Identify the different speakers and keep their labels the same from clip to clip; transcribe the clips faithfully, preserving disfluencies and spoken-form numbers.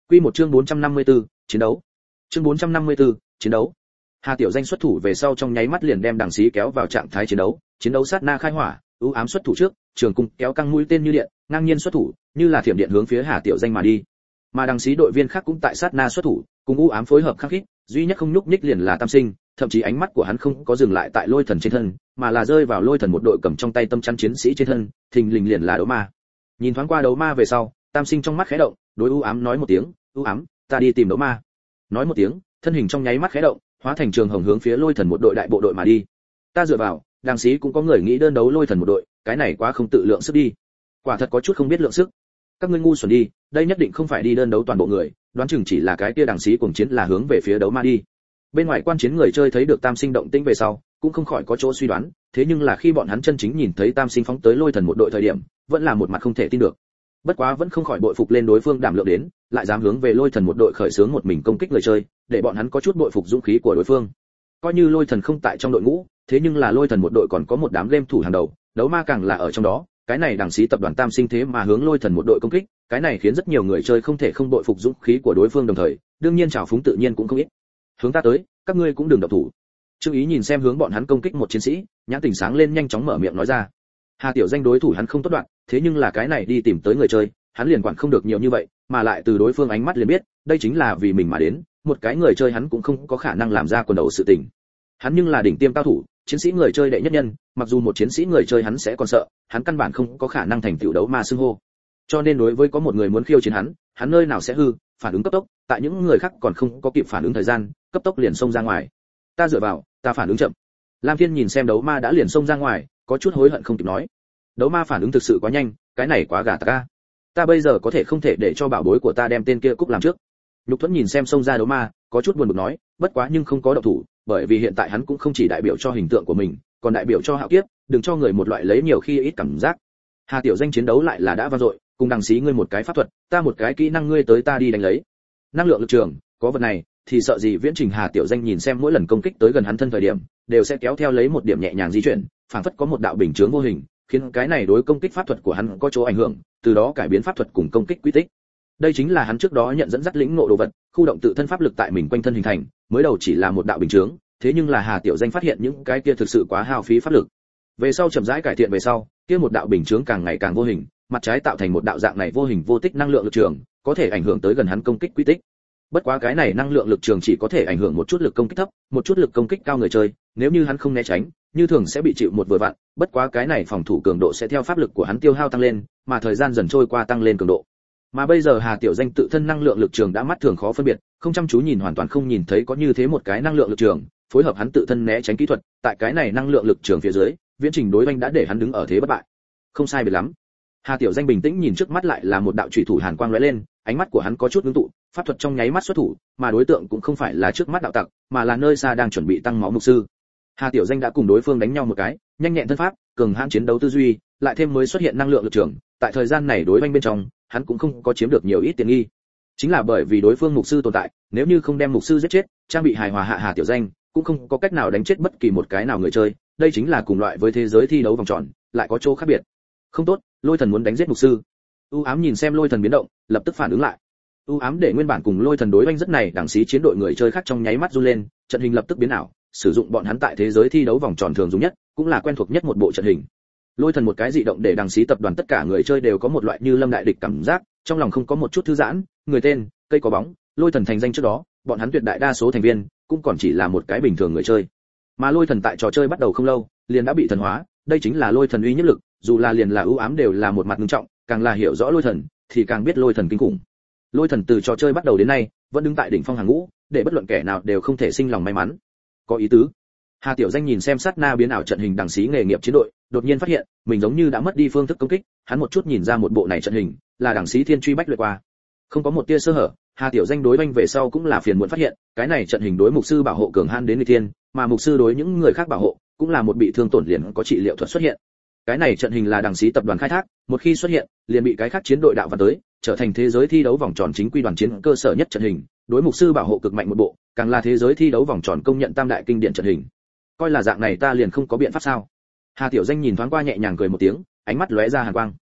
Speaker 1: Quy một chương bốn trăm năm mươi tư, chiến đấu. Chương bốn trăm năm mươi tư, chiến đấu. Hà Tiểu Danh xuất thủ về sau trong nháy mắt liền đem đằng xí kéo vào trạng thái chiến đấu, chiến đấu sát na khai hỏa, ưu ám xuất thủ trước, trường cung kéo căng mũi tên như điện, ngang nhiên xuất thủ, như là thiểm điện hướng phía Hà Tiểu Danh mà đi. Mà đằng xí đội viên khác cũng tại sát na xuất thủ, cùng ưu ám phối hợp khắc khít, duy nhất không nhúc nhích liền là Tam Sinh, thậm chí ánh mắt của hắn không có dừng lại tại Lôi Thần trên thân, mà là rơi vào Lôi Thần một đội cầm trong tay tâm chắn chiến sĩ trên thân, thình lình liền là đấu ma. Nhìn thoáng qua đấu ma về sau, Tam Sinh trong mắt khẽ động, đối ưu ám nói một tiếng, "Ưu ám, ta đi tìm đấu ma." Nói một tiếng, thân hình trong nháy mắt khẽ động, hóa thành trường hồng hướng phía Lôi Thần một đội đại bộ đội mà đi. Ta dựa vào, đằng xí cũng có người nghĩ đơn đấu Lôi Thần một đội, cái này quá không tự lượng sức đi. Quả thật có chút không biết lượng sức. Các ngươi ngu xuẩn đi, đây nhất định không phải đi đơn đấu toàn bộ người, đoán chừng chỉ là cái kia đằng xí cuồng chiến là hướng về phía đấu ma đi. Bên ngoài quan chiến người chơi thấy được Tam Sinh động tĩnh về sau, cũng không khỏi có chỗ suy đoán, thế nhưng là khi bọn hắn chân chính nhìn thấy Tam Sinh phóng tới Lôi Thần một đội thời điểm, vẫn là một mặt không thể tin được. Bất quá vẫn không khỏi bội phục lên đối phương đảm lượng đến, lại dám hướng về Lôi Thần một đội khởi xướng một mình công kích người chơi, để bọn hắn có chút bội phục dũng khí của đối phương. Coi như Lôi Thần không tại trong đội ngũ, thế nhưng là Lôi Thần một đội còn có một đám game thủ hàng đầu, đấu ma càng là ở trong đó, cái này đằng xí tập đoàn Tam Sinh thế mà hướng Lôi Thần một đội công kích, cái này khiến rất nhiều người chơi không thể không bội phục dũng khí của đối phương đồng thời, đương nhiên trào phúng tự nhiên cũng không ít. Hướng ta tới, các ngươi cũng đừng động thủ. Trương Ý nhìn xem hướng bọn hắn công kích một chiến sĩ, nhãn tỉnh sáng lên nhanh chóng mở miệng nói ra. Hà Tiểu Danh đối thủ hắn không tốt đoạn, thế nhưng là cái này đi tìm tới người chơi, hắn liền quản không được nhiều như vậy, mà lại từ đối phương ánh mắt liền biết, đây chính là vì mình mà đến, một cái người chơi hắn cũng không có khả năng làm ra quần đầu sự tình. Hắn nhưng là đỉnh tiêm cao thủ, chiến sĩ người chơi đệ nhất nhân, mặc dù một chiến sĩ người chơi hắn sẽ còn sợ, hắn căn bản không có khả năng thành tựu đấu ma xưng hô. Cho nên đối với có một người muốn khiêu chiến hắn, hắn nơi nào sẽ hư, phản ứng cấp tốc, tại những người khác còn không có kịp phản ứng thời gian, cấp tốc liền xông ra ngoài. Ta dựa vào, ta phản ứng chậm. Lam Thiên nhìn xem đấu ma đã liền xông ra ngoài, có chút hối hận không kịp nói. Đấu ma phản ứng thực sự quá nhanh, cái này quá gà ta. Ta bây giờ có thể không thể để cho bảo bối của ta đem tên kia cúc làm trước. Lục Thuẫn nhìn xem xông ra đấu ma, có chút buồn bực nói, bất quá nhưng không có động thủ, bởi vì hiện tại hắn cũng không chỉ đại biểu cho hình tượng của mình, còn đại biểu cho hạo kiếp, đừng cho người một loại lấy nhiều khi ít cảm giác. Hà Tiểu Danh chiến đấu lại là đã vang dội, cùng đằng xí ngươi một cái pháp thuật, ta một cái kỹ năng ngươi tới ta đi đánh lấy. Năng lượng lực trường, có vật này thì sợ gì Viễn Trình. Hà Tiểu Danh nhìn xem mỗi lần công kích tới gần hắn thân thời điểm, đều sẽ kéo theo lấy một điểm nhẹ nhàng di chuyển, phảng phất có một đạo bình chướng vô hình, khiến cái này đối công kích pháp thuật của hắn có chỗ ảnh hưởng, từ đó cải biến pháp thuật cùng công kích quy tích. Đây chính là hắn trước đó nhận dẫn dắt lĩnh ngộ đồ vật, khu động tự thân pháp lực tại mình quanh thân hình thành, mới đầu chỉ là một đạo bình chướng, thế nhưng là Hà Tiểu Danh phát hiện những cái kia thực sự quá hao phí pháp lực. Về sau chậm rãi cải thiện về sau, kia một đạo bình chướng càng ngày càng vô hình, mặt trái tạo thành một đạo dạng này vô hình vô tích năng lượng lực trường, có thể ảnh hưởng tới gần hắn công kích quy tích. Bất quá cái này năng lượng lực trường chỉ có thể ảnh hưởng một chút lực công kích thấp, một chút lực công kích cao người chơi, nếu như hắn không né tránh, như thường sẽ bị chịu một vừa vặn, bất quá cái này phòng thủ cường độ sẽ theo pháp lực của hắn tiêu hao tăng lên, mà thời gian dần trôi qua tăng lên cường độ. Mà bây giờ Hà Tiểu Danh tự thân năng lượng lực trường đã mắt thường khó phân biệt, không chăm chú nhìn hoàn toàn không nhìn thấy có như thế một cái năng lượng lực trường, phối hợp hắn tự thân né tránh kỹ thuật, tại cái này năng lượng lực trường phía dưới, Viễn Trình đối oanh đã để hắn đứng ở thế bất bại. Không sai biệt lắm. Hà Tiểu Danh bình tĩnh nhìn trước mắt lại là một đạo chủy thủ hàn quang lóe lên, ánh mắt của hắn có chút ngưng tụ, pháp thuật trong nháy mắt xuất thủ, mà đối tượng cũng không phải là trước mắt đạo tặc, mà là nơi xa đang chuẩn bị tăng máu mục sư. Hà Tiểu Danh đã cùng đối phương đánh nhau một cái, nhanh nhẹn thân pháp, cường hãn chiến đấu tư duy, lại thêm mới xuất hiện năng lượng lực trường, tại thời gian này đối oanh bên trong, hắn cũng không có chiếm được nhiều ít tiền nghi. Chính là bởi vì đối phương mục sư tồn tại, nếu như không đem mục sư giết chết, trang bị hài hòa hạ Hà Tiểu Danh, cũng không có cách nào đánh chết bất kỳ một cái nào người chơi, đây chính là cùng loại với thế giới thi đấu vòng tròn, lại có chỗ khác biệt. Không tốt, Lôi Thần muốn đánh giết mục sư. U ám nhìn xem Lôi Thần biến động, lập tức phản ứng lại. U ám để nguyên bản cùng Lôi Thần đối oanh rất này đẳng xí chiến đội người chơi khác trong nháy mắt run lên, trận hình lập tức biến ảo, sử dụng bọn hắn tại thế giới thi đấu vòng tròn thường dùng nhất, cũng là quen thuộc nhất một bộ trận hình. Lôi Thần một cái dị động để đằng xí tập đoàn tất cả người chơi đều có một loại như lâm đại địch cảm giác, trong lòng không có một chút thư giãn, người tên, cây có bóng, Lôi Thần thành danh trước đó, bọn hắn tuyệt đại đa số thành viên cũng còn chỉ là một cái bình thường người chơi. Mà Lôi Thần tại trò chơi bắt đầu không lâu, liền đã bị thần hóa, đây chính là Lôi Thần uy nhất lực, dù là liền là ưu ám đều là một mặt nghiêm trọng, càng là hiểu rõ Lôi Thần, thì càng biết Lôi Thần kinh khủng. Lôi Thần từ trò chơi bắt đầu đến nay, vẫn đứng tại đỉnh phong hàng ngũ, để bất luận kẻ nào đều không thể sinh lòng may mắn. Có ý tứ. Hà Tiểu Danh nhìn xem sát na biến ảo trận hình đằng xí nghề nghiệp chiến đội, đột nhiên phát hiện, mình giống như đã mất đi phương thức công kích, hắn một chút nhìn ra một bộ này trận hình, là đằng xí thiên truy bách luyện qua. Không có một tia sơ hở, Hà Tiểu Danh đối banh về sau cũng là phiền muộn phát hiện, cái này trận hình đối mục sư bảo hộ cường han đến người thiên, mà mục sư đối những người khác bảo hộ, cũng là một bị thương tổn liền có trị liệu thuật xuất hiện. Cái này trận hình là đằng xí tập đoàn khai thác, một khi xuất hiện, liền bị cái khác chiến đội đạo vào tới, trở thành thế giới thi đấu vòng tròn chính quy đoàn chiến cơ sở nhất trận hình, đối mục sư bảo hộ cực mạnh một bộ, càng là thế giới thi đấu vòng tròn công nhận tam đại kinh điển trận hình. Coi là dạng này ta liền không có biện pháp sao? Hà Tiểu Danh nhìn thoáng qua nhẹ nhàng cười một tiếng, ánh mắt lóe ra hàn quang.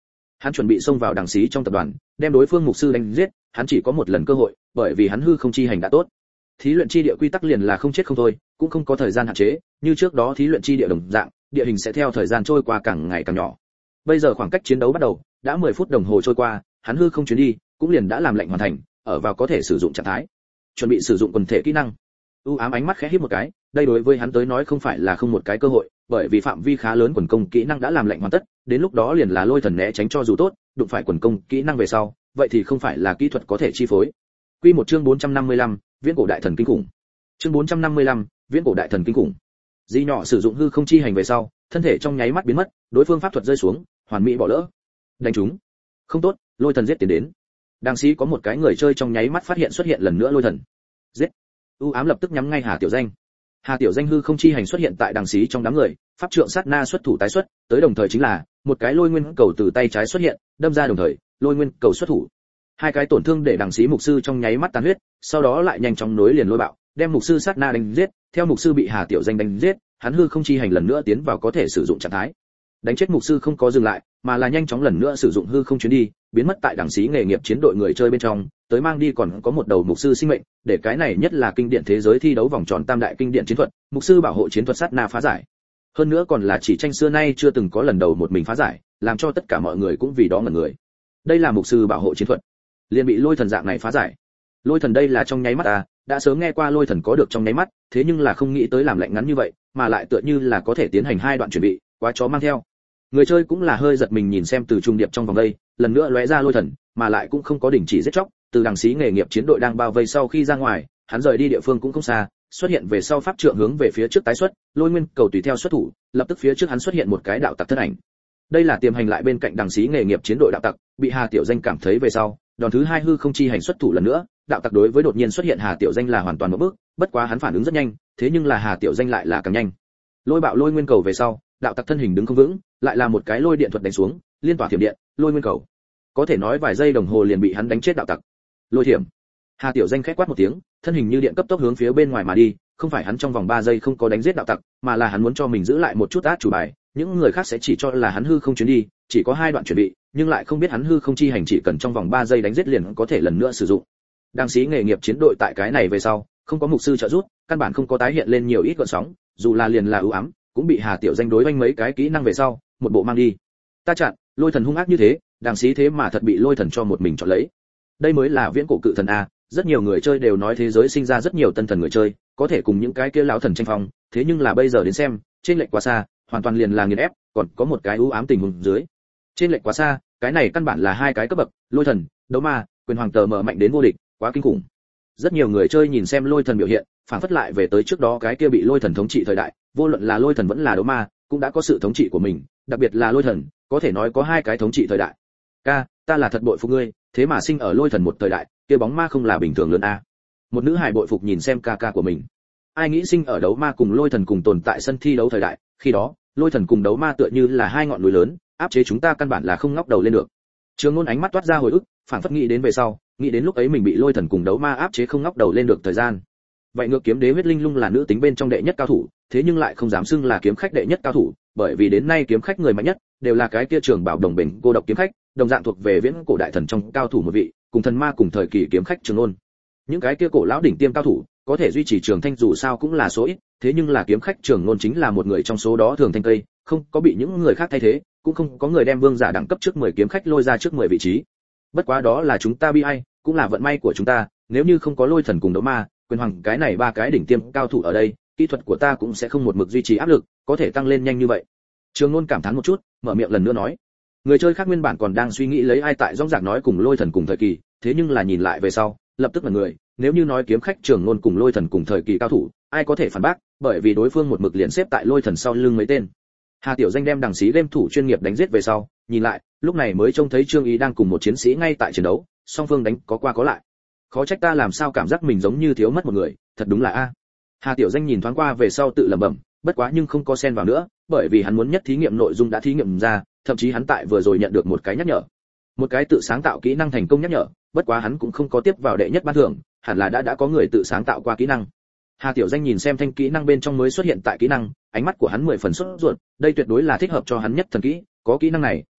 Speaker 1: hắn chuẩn bị xông vào đằng xí trong tập đoàn, đem đối phương mục sư đánh giết, hắn chỉ có một lần cơ hội, bởi vì hắn hư không chi hành đã tốt. Thí luyện chi địa quy tắc liền là không chết không thôi, cũng không có thời gian hạn chế, như trước đó thí luyện chi địa đồng dạng, địa hình sẽ theo thời gian trôi qua càng ngày càng nhỏ. Bây giờ khoảng cách chiến đấu bắt đầu, đã mười phút đồng hồ trôi qua, hắn hư không chuyến đi, cũng liền đã làm lệnh hoàn thành, ở vào có thể sử dụng trạng thái. Chuẩn bị sử dụng quần thể kỹ năng. U ám ánh mắt khẽ híp một cái, đây đối với hắn tới nói không phải là không một cái cơ hội, bởi vì phạm vi khá lớn quần công kỹ năng đã làm lệnh hoàn tất, đến lúc đó liền là lôi thần né tránh cho dù tốt, đụng phải quần công kỹ năng về sau, vậy thì không phải là kỹ thuật có thể chi phối. Quy một chương bốn trăm năm mươi lăm, viễn cổ đại thần kinh khủng. Chương bốn trăm năm mươi lăm, viễn cổ đại thần kinh khủng. Di nhỏ sử dụng hư không chi hành về sau, thân thể trong nháy mắt biến mất, đối phương pháp thuật rơi xuống, hoàn mỹ bỏ lỡ. Đánh trúng. Không tốt, lôi thần giết tiến đến. Đang sĩ có một cái người chơi trong nháy mắt phát hiện xuất hiện lần nữa lôi thần. Giết. U ám lập tức nhắm ngay Hà Tiểu Danh. Hà Tiểu Danh hư không chi hành xuất hiện tại đằng xí trong đám người, pháp trượng sát na xuất thủ tái xuất, tới đồng thời chính là một cái lôi nguyên cầu từ tay trái xuất hiện, đâm ra đồng thời, lôi nguyên cầu xuất thủ. Hai cái tổn thương để đằng xí mục sư trong nháy mắt tan huyết, sau đó lại nhanh chóng nối liền lôi bạo, đem mục sư sát na đánh giết, theo mục sư bị Hà Tiểu Danh đánh giết, hắn hư không chi hành lần nữa tiến vào có thể sử dụng trạng thái. Đánh chết mục sư không có dừng lại, mà là nhanh chóng lần nữa sử dụng hư không chuyến đi, biến mất tại đằng xí nghề nghiệp chiến đội người chơi bên trong, tới mang đi còn có một đầu mục sư sinh mệnh, để cái này nhất là kinh điển thế giới thi đấu vòng tròn tam đại kinh điển chiến thuật, mục sư bảo hộ chiến thuật sát na phá giải. Hơn nữa còn là chỉ tranh xưa nay chưa từng có lần đầu một mình phá giải, làm cho tất cả mọi người cũng vì đó ngẩn người. Đây là mục sư bảo hộ chiến thuật, liền bị lôi thần dạng này phá giải. Lôi thần đây là trong nháy mắt à, đã sớm nghe qua lôi thần có được trong nháy mắt, thế nhưng là không nghĩ tới làm lệnh ngắn như vậy, mà lại tựa như là có thể tiến hành hai đoạn chuẩn bị, quá chó mang theo. Người chơi cũng là hơi giật mình nhìn xem từ trung điệp trong vòng đây, lần nữa lóe ra lôi thần, mà lại cũng không có đình chỉ giết chóc, từ đằng xí nghề nghiệp chiến đội đang bao vây sau khi ra ngoài, hắn rời đi địa phương cũng không xa, xuất hiện về sau pháp trượng hướng về phía trước tái xuất, lôi nguyên cầu tùy theo xuất thủ, lập tức phía trước hắn xuất hiện một cái đạo tặc thân ảnh. Đây là tiềm hành lại bên cạnh đằng xí nghề nghiệp chiến đội đạo tặc, bị Hà Tiểu Danh cảm thấy về sau, đòn thứ hai hư không chi hành xuất thủ lần nữa, đạo tặc đối với đột nhiên xuất hiện Hà Tiểu Danh là hoàn toàn một bước, bất quá hắn phản ứng rất nhanh, thế nhưng là Hà Tiểu Danh lại là càng nhanh. Lôi bạo lôi nguyên cầu về sau, đạo tặc thân hình đứng không vững, lại là một cái lôi điện thuật đánh xuống, liên tỏa thiểm điện, lôi nguyên cầu. Có thể nói vài giây đồng hồ liền bị hắn đánh chết đạo tặc. Lôi thiểm. Hà Tiểu Danh khét quát một tiếng, thân hình như điện cấp tốc hướng phía bên ngoài mà đi, không phải hắn trong vòng ba giây không có đánh giết đạo tặc, mà là hắn muốn cho mình giữ lại một chút át chủ bài, những người khác sẽ chỉ cho là hắn hư không chuyến đi, chỉ có hai đoạn chuẩn bị, nhưng lại không biết hắn hư không chi hành chỉ cần trong vòng ba giây đánh giết liền có thể lần nữa sử dụng. Đang xí nghề nghiệp chiến đội tại cái này về sau, không có mục sư trợ giúp, căn bản không có tái hiện lên nhiều ít gợn sóng, dù là liền là ưu ám, cũng bị Hà Tiểu Danh đối oanh mấy cái kỹ năng về sau, một bộ mang đi. Ta chặn, lôi thần hung ác như thế, đàng xí thế mà thật bị lôi thần cho một mình chọn lấy. Đây mới là viễn cổ cự thần a, rất nhiều người chơi đều nói thế giới sinh ra rất nhiều tân thần người chơi, có thể cùng những cái kia lão thần tranh phong, thế nhưng là bây giờ đến xem, trên lệch quá xa, hoàn toàn liền là nghiền ép, còn có một cái ưu ám tình huống dưới. Trên lệch quá xa, cái này căn bản là hai cái cấp bậc, lôi thần, đấu ma, quyền hoàng tờ mở mạnh đến vô địch, quá kinh khủng. Rất nhiều người chơi nhìn xem lôi thần biểu hiện, phản phất lại về tới trước đó cái kia bị lôi thần thống trị thời đại, vô luận là lôi thần vẫn là đấu ma, cũng đã có sự thống trị của mình, đặc biệt là lôi thần, có thể nói có hai cái thống trị thời đại. Ca, ta là thật bội phục ngươi, thế mà sinh ở lôi thần một thời đại, kia bóng ma không là bình thường lớn a. Một nữ hài bội phục nhìn xem ca ca của mình. Ai nghĩ sinh ở đấu ma cùng lôi thần cùng tồn tại sân thi đấu thời đại, khi đó, lôi thần cùng đấu ma tựa như là hai ngọn núi lớn, áp chế chúng ta căn bản là không ngóc đầu lên được. Trường Ngôn ánh mắt toát ra hồi ức, phản phất nghĩ đến về sau, nghĩ đến lúc ấy mình bị lôi thần cùng đấu ma áp chế không ngóc đầu lên được thời gian. Vậy ngược kiếm đế huyết linh lung là nữ tính bên trong đệ nhất cao thủ, thế nhưng lại không dám xưng là kiếm khách đệ nhất cao thủ, bởi vì đến nay kiếm khách người mạnh nhất đều là cái kia trường bảo đồng bình cô độc kiếm khách, đồng dạng thuộc về viễn cổ đại thần trong cao thủ một vị, cùng thần ma cùng thời kỳ kiếm khách Trường Ngôn. Những cái kia cổ lão đỉnh tiêm cao thủ, có thể duy trì trường thanh dù sao cũng là số ít, thế nhưng là kiếm khách Trường Ngôn chính là một người trong số đó thường thanh tây, không có bị những người khác thay thế, cũng không có người đem vương giả đẳng cấp trước mười kiếm khách lôi ra trước mười vị trí. Bất quá đó là chúng ta bi ai, cũng là vận may của chúng ta, nếu như không có lôi thần cùng đấu ma, quyền hoàng cái này ba cái đỉnh tiêm cao thủ ở đây, kỹ thuật của ta cũng sẽ không một mực duy trì áp lực, có thể tăng lên nhanh như vậy. Trường Ngôn cảm thán một chút, mở miệng lần nữa nói. Người chơi khác nguyên bản còn đang suy nghĩ lấy ai tại rõng rạc nói cùng lôi thần cùng thời kỳ, thế nhưng là nhìn lại về sau, lập tức là người, nếu như nói kiếm khách Trường Ngôn cùng lôi thần cùng thời kỳ cao thủ, ai có thể phản bác, bởi vì đối phương một mực liền xếp tại lôi thần sau lưng mấy tên. Hà Tiểu Danh đem đằng xí game thủ chuyên nghiệp đánh giết về sau, nhìn lại, lúc này mới trông thấy Trương Ý đang cùng một chiến sĩ ngay tại chiến đấu, song phương đánh có qua có lại. Khó trách ta làm sao cảm giác mình giống như thiếu mất một người, thật đúng là a. Hà Tiểu Danh nhìn thoáng qua về sau tự lẩm bẩm, bất quá nhưng không có xen vào nữa, bởi vì hắn muốn nhất thí nghiệm nội dung đã thí nghiệm ra, thậm chí hắn tại vừa rồi nhận được một cái nhắc nhở, một cái tự sáng tạo kỹ năng thành công nhắc nhở, bất quá hắn cũng không có tiếp vào đệ nhất ban thưởng, hẳn là đã đã có người tự sáng tạo qua kỹ năng. Hà Tiểu Danh nhìn xem thanh kỹ năng bên trong mới xuất hiện tại kỹ năng, ánh mắt của hắn mười phần sốt ruột, đây tuyệt đối là thích hợp cho hắn nhất thần kỹ, có kỹ năng này,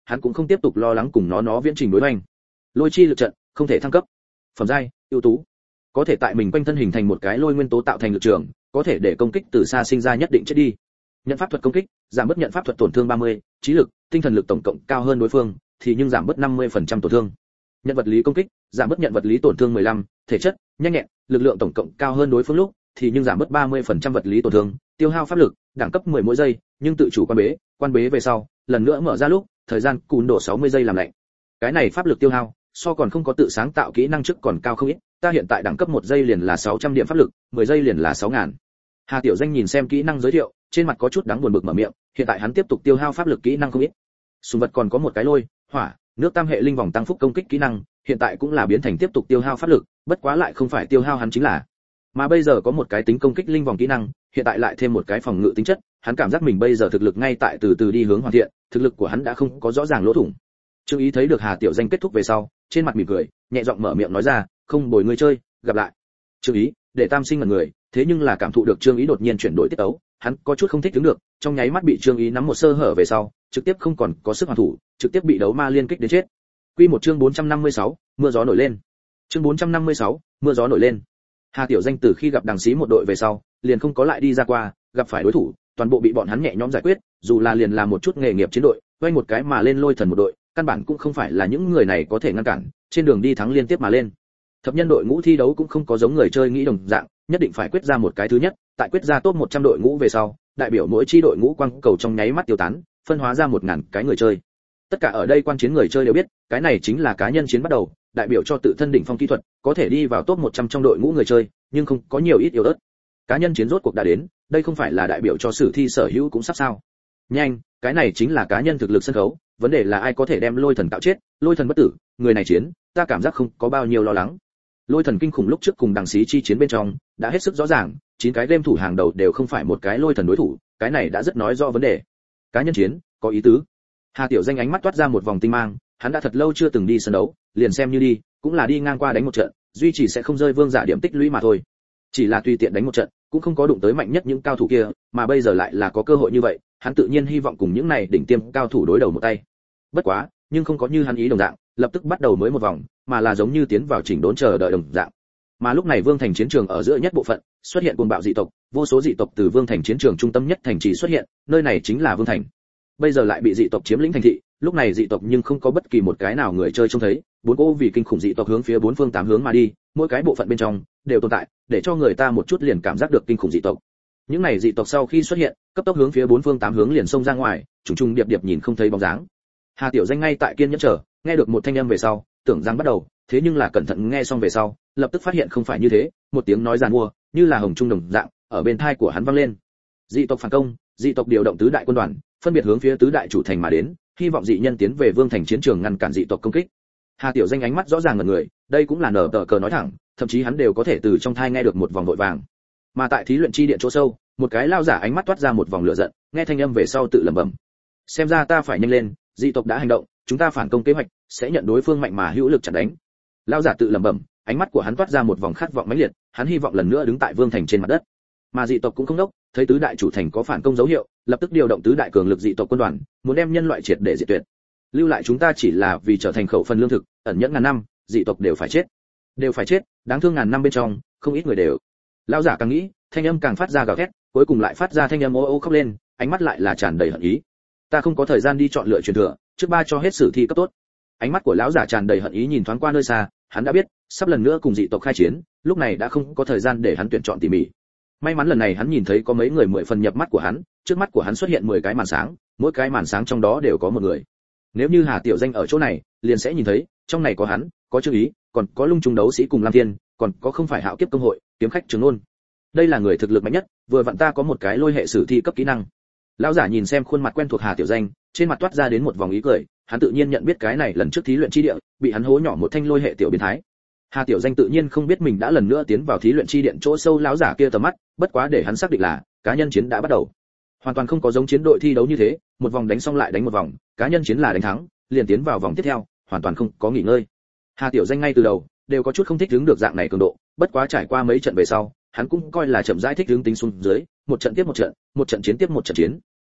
Speaker 1: hắn cũng không tiếp tục lo lắng cùng nó nó viễn trình đối hoành. Lôi chi lực trận không thể thăng cấp. Phẩm giai ưu tú, có thể tại mình quanh thân hình thành một cái lôi nguyên tố tạo thành lực trường, có thể để công kích từ xa sinh ra nhất định chết đi. Nhận pháp thuật công kích, giảm bớt nhận pháp thuật tổn thương ba mươi, trí lực, tinh thần lực tổng cộng cao hơn đối phương, thì nhưng giảm bớt năm mươi phần trăm tổn thương. Nhận vật lý công kích, giảm bớt nhận vật lý tổn thương mười lăm, thể chất, nhanh nhẹn, lực lượng tổng cộng cao hơn đối phương lúc, thì nhưng giảm bớt ba mươi phần trăm vật lý tổn thương, tiêu hao pháp lực, đẳng cấp mười mỗi giây, nhưng tự chủ quan bế, quan bế về sau, lần nữa mở ra lúc, thời gian cùn độ sáu mươi giây làm lạnh. Cái này pháp lực tiêu hao, so còn không có tự sáng tạo kỹ năng trước còn cao không ít, ta hiện tại đẳng cấp một giây liền là sáu trăm điểm pháp lực, mười giây liền là sáu nghìn. Hà Tiểu Danh nhìn xem kỹ năng giới thiệu, trên mặt có chút đáng buồn bực mở miệng, hiện tại hắn tiếp tục tiêu hao pháp lực kỹ năng không ít. Sùng vật còn có một cái lôi, hỏa, nước tam hệ linh vòng tăng phúc công kích kỹ năng, hiện tại cũng là biến thành tiếp tục tiêu hao pháp lực, bất quá lại không phải tiêu hao hắn chính là. Mà bây giờ có một cái tính công kích linh vòng kỹ năng, hiện tại lại thêm một cái phòng ngự tính chất, hắn cảm giác mình bây giờ thực lực ngay tại từ từ đi hướng hoàn thiện, thực lực của hắn đã không có rõ ràng lỗ thủng. Trương Ý thấy được Hà Tiểu Danh kết thúc về sau, trên mặt mỉm cười, nhẹ giọng mở miệng nói ra, "Không bồi ngươi chơi, gặp lại." Trương Ý, để Tam Sinh ngẩn người, thế nhưng là cảm thụ được Trương Ý đột nhiên chuyển đổi tiết tấu, hắn có chút không thích đứng được, trong nháy mắt bị Trương Ý nắm một sơ hở về sau, trực tiếp không còn có sức hoàn thủ, trực tiếp bị đấu ma liên kích đến chết. Quy một chương bốn trăm năm mươi sáu, mưa gió nổi lên. Chương bốn trăm năm mươi sáu, mưa gió nổi lên. Hà Tiểu Danh từ khi gặp đằng xí một đội về sau, liền không có lại đi ra qua, gặp phải đối thủ, toàn bộ bị bọn hắn nhẹ nhõm giải quyết, dù là liền làm một chút nghề nghiệp chiến đội, quay một cái mà lên lôi thần một đội, căn bản cũng không phải là những người này có thể ngăn cản, trên đường đi thắng liên tiếp mà lên. Thập nhân đội ngũ thi đấu cũng không có giống người chơi nghĩ đồng dạng, nhất định phải quyết ra một cái thứ nhất, tại quyết ra top một trăm đội ngũ về sau, đại biểu mỗi chi đội ngũ quang cầu trong nháy mắt tiêu tán, phân hóa ra một ngàn cái người chơi. Tất cả ở đây quan chiến người chơi đều biết, cái này chính là cá nhân chiến bắt đầu, đại biểu cho tự thân đỉnh phong kỹ thuật, có thể đi vào top một trăm trong đội ngũ người chơi, nhưng không có nhiều ít yếu ớt. Cá nhân chiến rốt cuộc đã đến, đây không phải là đại biểu cho sử thi sở hữu cũng sắp sao? Nhanh, cái này chính là cá nhân thực lực sân khấu, vấn đề là ai có thể đem lôi thần tạo chết, lôi thần bất tử, người này chiến, ta cảm giác không có bao nhiêu lo lắng. Lôi thần kinh khủng lúc trước cùng đằng xí chi chiến bên trong, đã hết sức rõ ràng, chín cái game thủ hàng đầu đều không phải một cái lôi thần đối thủ, cái này đã rất nói rõ vấn đề. Cá nhân chiến, có ý tứ. Hà Tiểu Danh ánh mắt toát ra một vòng tinh mang, hắn đã thật lâu chưa từng đi sân đấu, liền xem như đi, cũng là đi ngang qua đánh một trận, duy trì sẽ không rơi vương giả điểm tích lũy mà thôi. Chỉ là tùy tiện đánh một trận, cũng không có đụng tới mạnh nhất những cao thủ kia, mà bây giờ lại là có cơ hội như vậy, hắn tự nhiên hy vọng cùng những này đỉnh tiêm cao thủ đối đầu một tay. Bất quá, nhưng không có như hắn ý đồng dạng, lập tức bắt đầu mới một vòng, mà là giống như tiến vào chỉnh đốn chờ đợi đồng dạng. Mà lúc này Vương Thành chiến trường ở giữa nhất bộ phận, xuất hiện cuồng bạo dị tộc, vô số dị tộc từ Vương Thành chiến trường trung tâm nhất thành trì xuất hiện, nơi này chính là Vương Thành. Bây giờ lại bị dị tộc chiếm lĩnh thành thị, lúc này dị tộc nhưng không có bất kỳ một cái nào người chơi trông thấy, bốn cỗ vì kinh khủng dị tộc hướng phía bốn phương tám hướng mà đi, mỗi cái bộ phận bên trong đều tồn tại, để cho người ta một chút liền cảm giác được kinh khủng dị tộc. Những này dị tộc sau khi xuất hiện, cấp tốc hướng phía bốn phương tám hướng liền xông ra ngoài, trùng trùng điệp điệp nhìn không thấy bóng dáng. Hà Tiểu Danh ngay tại kiên nhẫn chờ, nghe được một thanh âm về sau, tưởng rằng bắt đầu, thế nhưng là cẩn thận nghe xong về sau, lập tức phát hiện không phải như thế, một tiếng nói giàn mua, như là hồng trung đồng dạng, ở bên tai của hắn vang lên. Dị tộc phản công, dị tộc điều động tứ đại quân đoàn, phân biệt hướng phía tứ đại chủ thành mà đến, hy vọng dị nhân tiến về Vương Thành chiến trường ngăn cản dị tộc công kích. Hà Tiểu Danh ánh mắt rõ ràng ngẩn người, đây cũng là nở tờ cờ nói thẳng, thậm chí hắn đều có thể từ trong thai nghe được một vòng vội vàng. Mà tại thí luyện chi điện chỗ sâu, một cái lao giả ánh mắt toát ra một vòng lửa giận, nghe thanh âm về sau tự lẩm bẩm. Xem ra ta phải nhanh lên, dị tộc đã hành động, chúng ta phản công kế hoạch, sẽ nhận đối phương mạnh mà hữu lực chặn đánh. Lao giả tự lẩm bẩm, ánh mắt của hắn toát ra một vòng khát vọng mãnh liệt, hắn hy vọng lần nữa đứng tại Vương Thành trên mặt đất. Mà dị tộc cũng không đốc, thấy tứ đại chủ thành có phản công dấu hiệu, lập tức điều động tứ đại cường lực dị tộc quân đoàn, muốn đem nhân loại triệt để diệt tuyệt. Lưu lại chúng ta chỉ là vì trở thành khẩu phần lương thực, ẩn nhẫn ngàn năm, dị tộc đều phải chết. Đều phải chết, đáng thương ngàn năm bên trong, không ít người đều. Lão giả càng nghĩ, thanh âm càng phát ra gào thét, cuối cùng lại phát ra thanh âm ô ô khóc lên, ánh mắt lại là tràn đầy hận ý. Ta không có thời gian đi chọn lựa truyền thừa, trước ba cho hết sử thi cấp tốt. Ánh mắt của lão giả tràn đầy hận ý nhìn thoáng qua nơi xa, hắn đã biết, sắp lần nữa cùng dị tộc khai chiến, lúc này đã không có thời gian để hắn tuyển chọn tỉ mỉ. May mắn lần này hắn nhìn thấy có mấy người mười phần nhập mắt của hắn, trước mắt của hắn xuất hiện mười cái màn sáng, mỗi cái màn sáng trong đó đều có một người. Nếu như Hà Tiểu Danh ở chỗ này, liền sẽ nhìn thấy, trong này có hắn, có Trương Ý, còn có Lung Trung đấu sĩ cùng Lam Thiên, còn có không phải Hạo Kiếp công hội, kiếm khách Trường Nôn. Đây là người thực lực mạnh nhất, vừa vặn ta có một cái lôi hệ sử thi cấp kỹ năng. Lão giả nhìn xem khuôn mặt quen thuộc Hà Tiểu Danh, trên mặt toát ra đến một vòng ý cười, hắn tự nhiên nhận biết cái này lần trước thí luyện chi địa, bị hắn hố nhỏ một thanh lôi hệ tiểu biến thái. Hà Tiểu Danh tự nhiên không biết mình đã lần nữa tiến vào thí luyện chi điện chỗ sâu lão giả kia tầm mắt, bất quá để hắn xác định là cá nhân chiến đã bắt đầu. Hoàn toàn không có giống chiến đội thi đấu như thế, một vòng đánh xong lại đánh một vòng, cá nhân chiến là đánh thắng, liền tiến vào vòng tiếp theo, hoàn toàn không có nghỉ ngơi. Hà Tiểu Danh ngay từ đầu đều có chút không thích ứng được dạng này cường độ, bất quá trải qua mấy trận về sau, hắn cũng coi là chậm rãi thích ứng tính xuống dưới, một trận tiếp một trận, một trận chiến tiếp một trận chiến.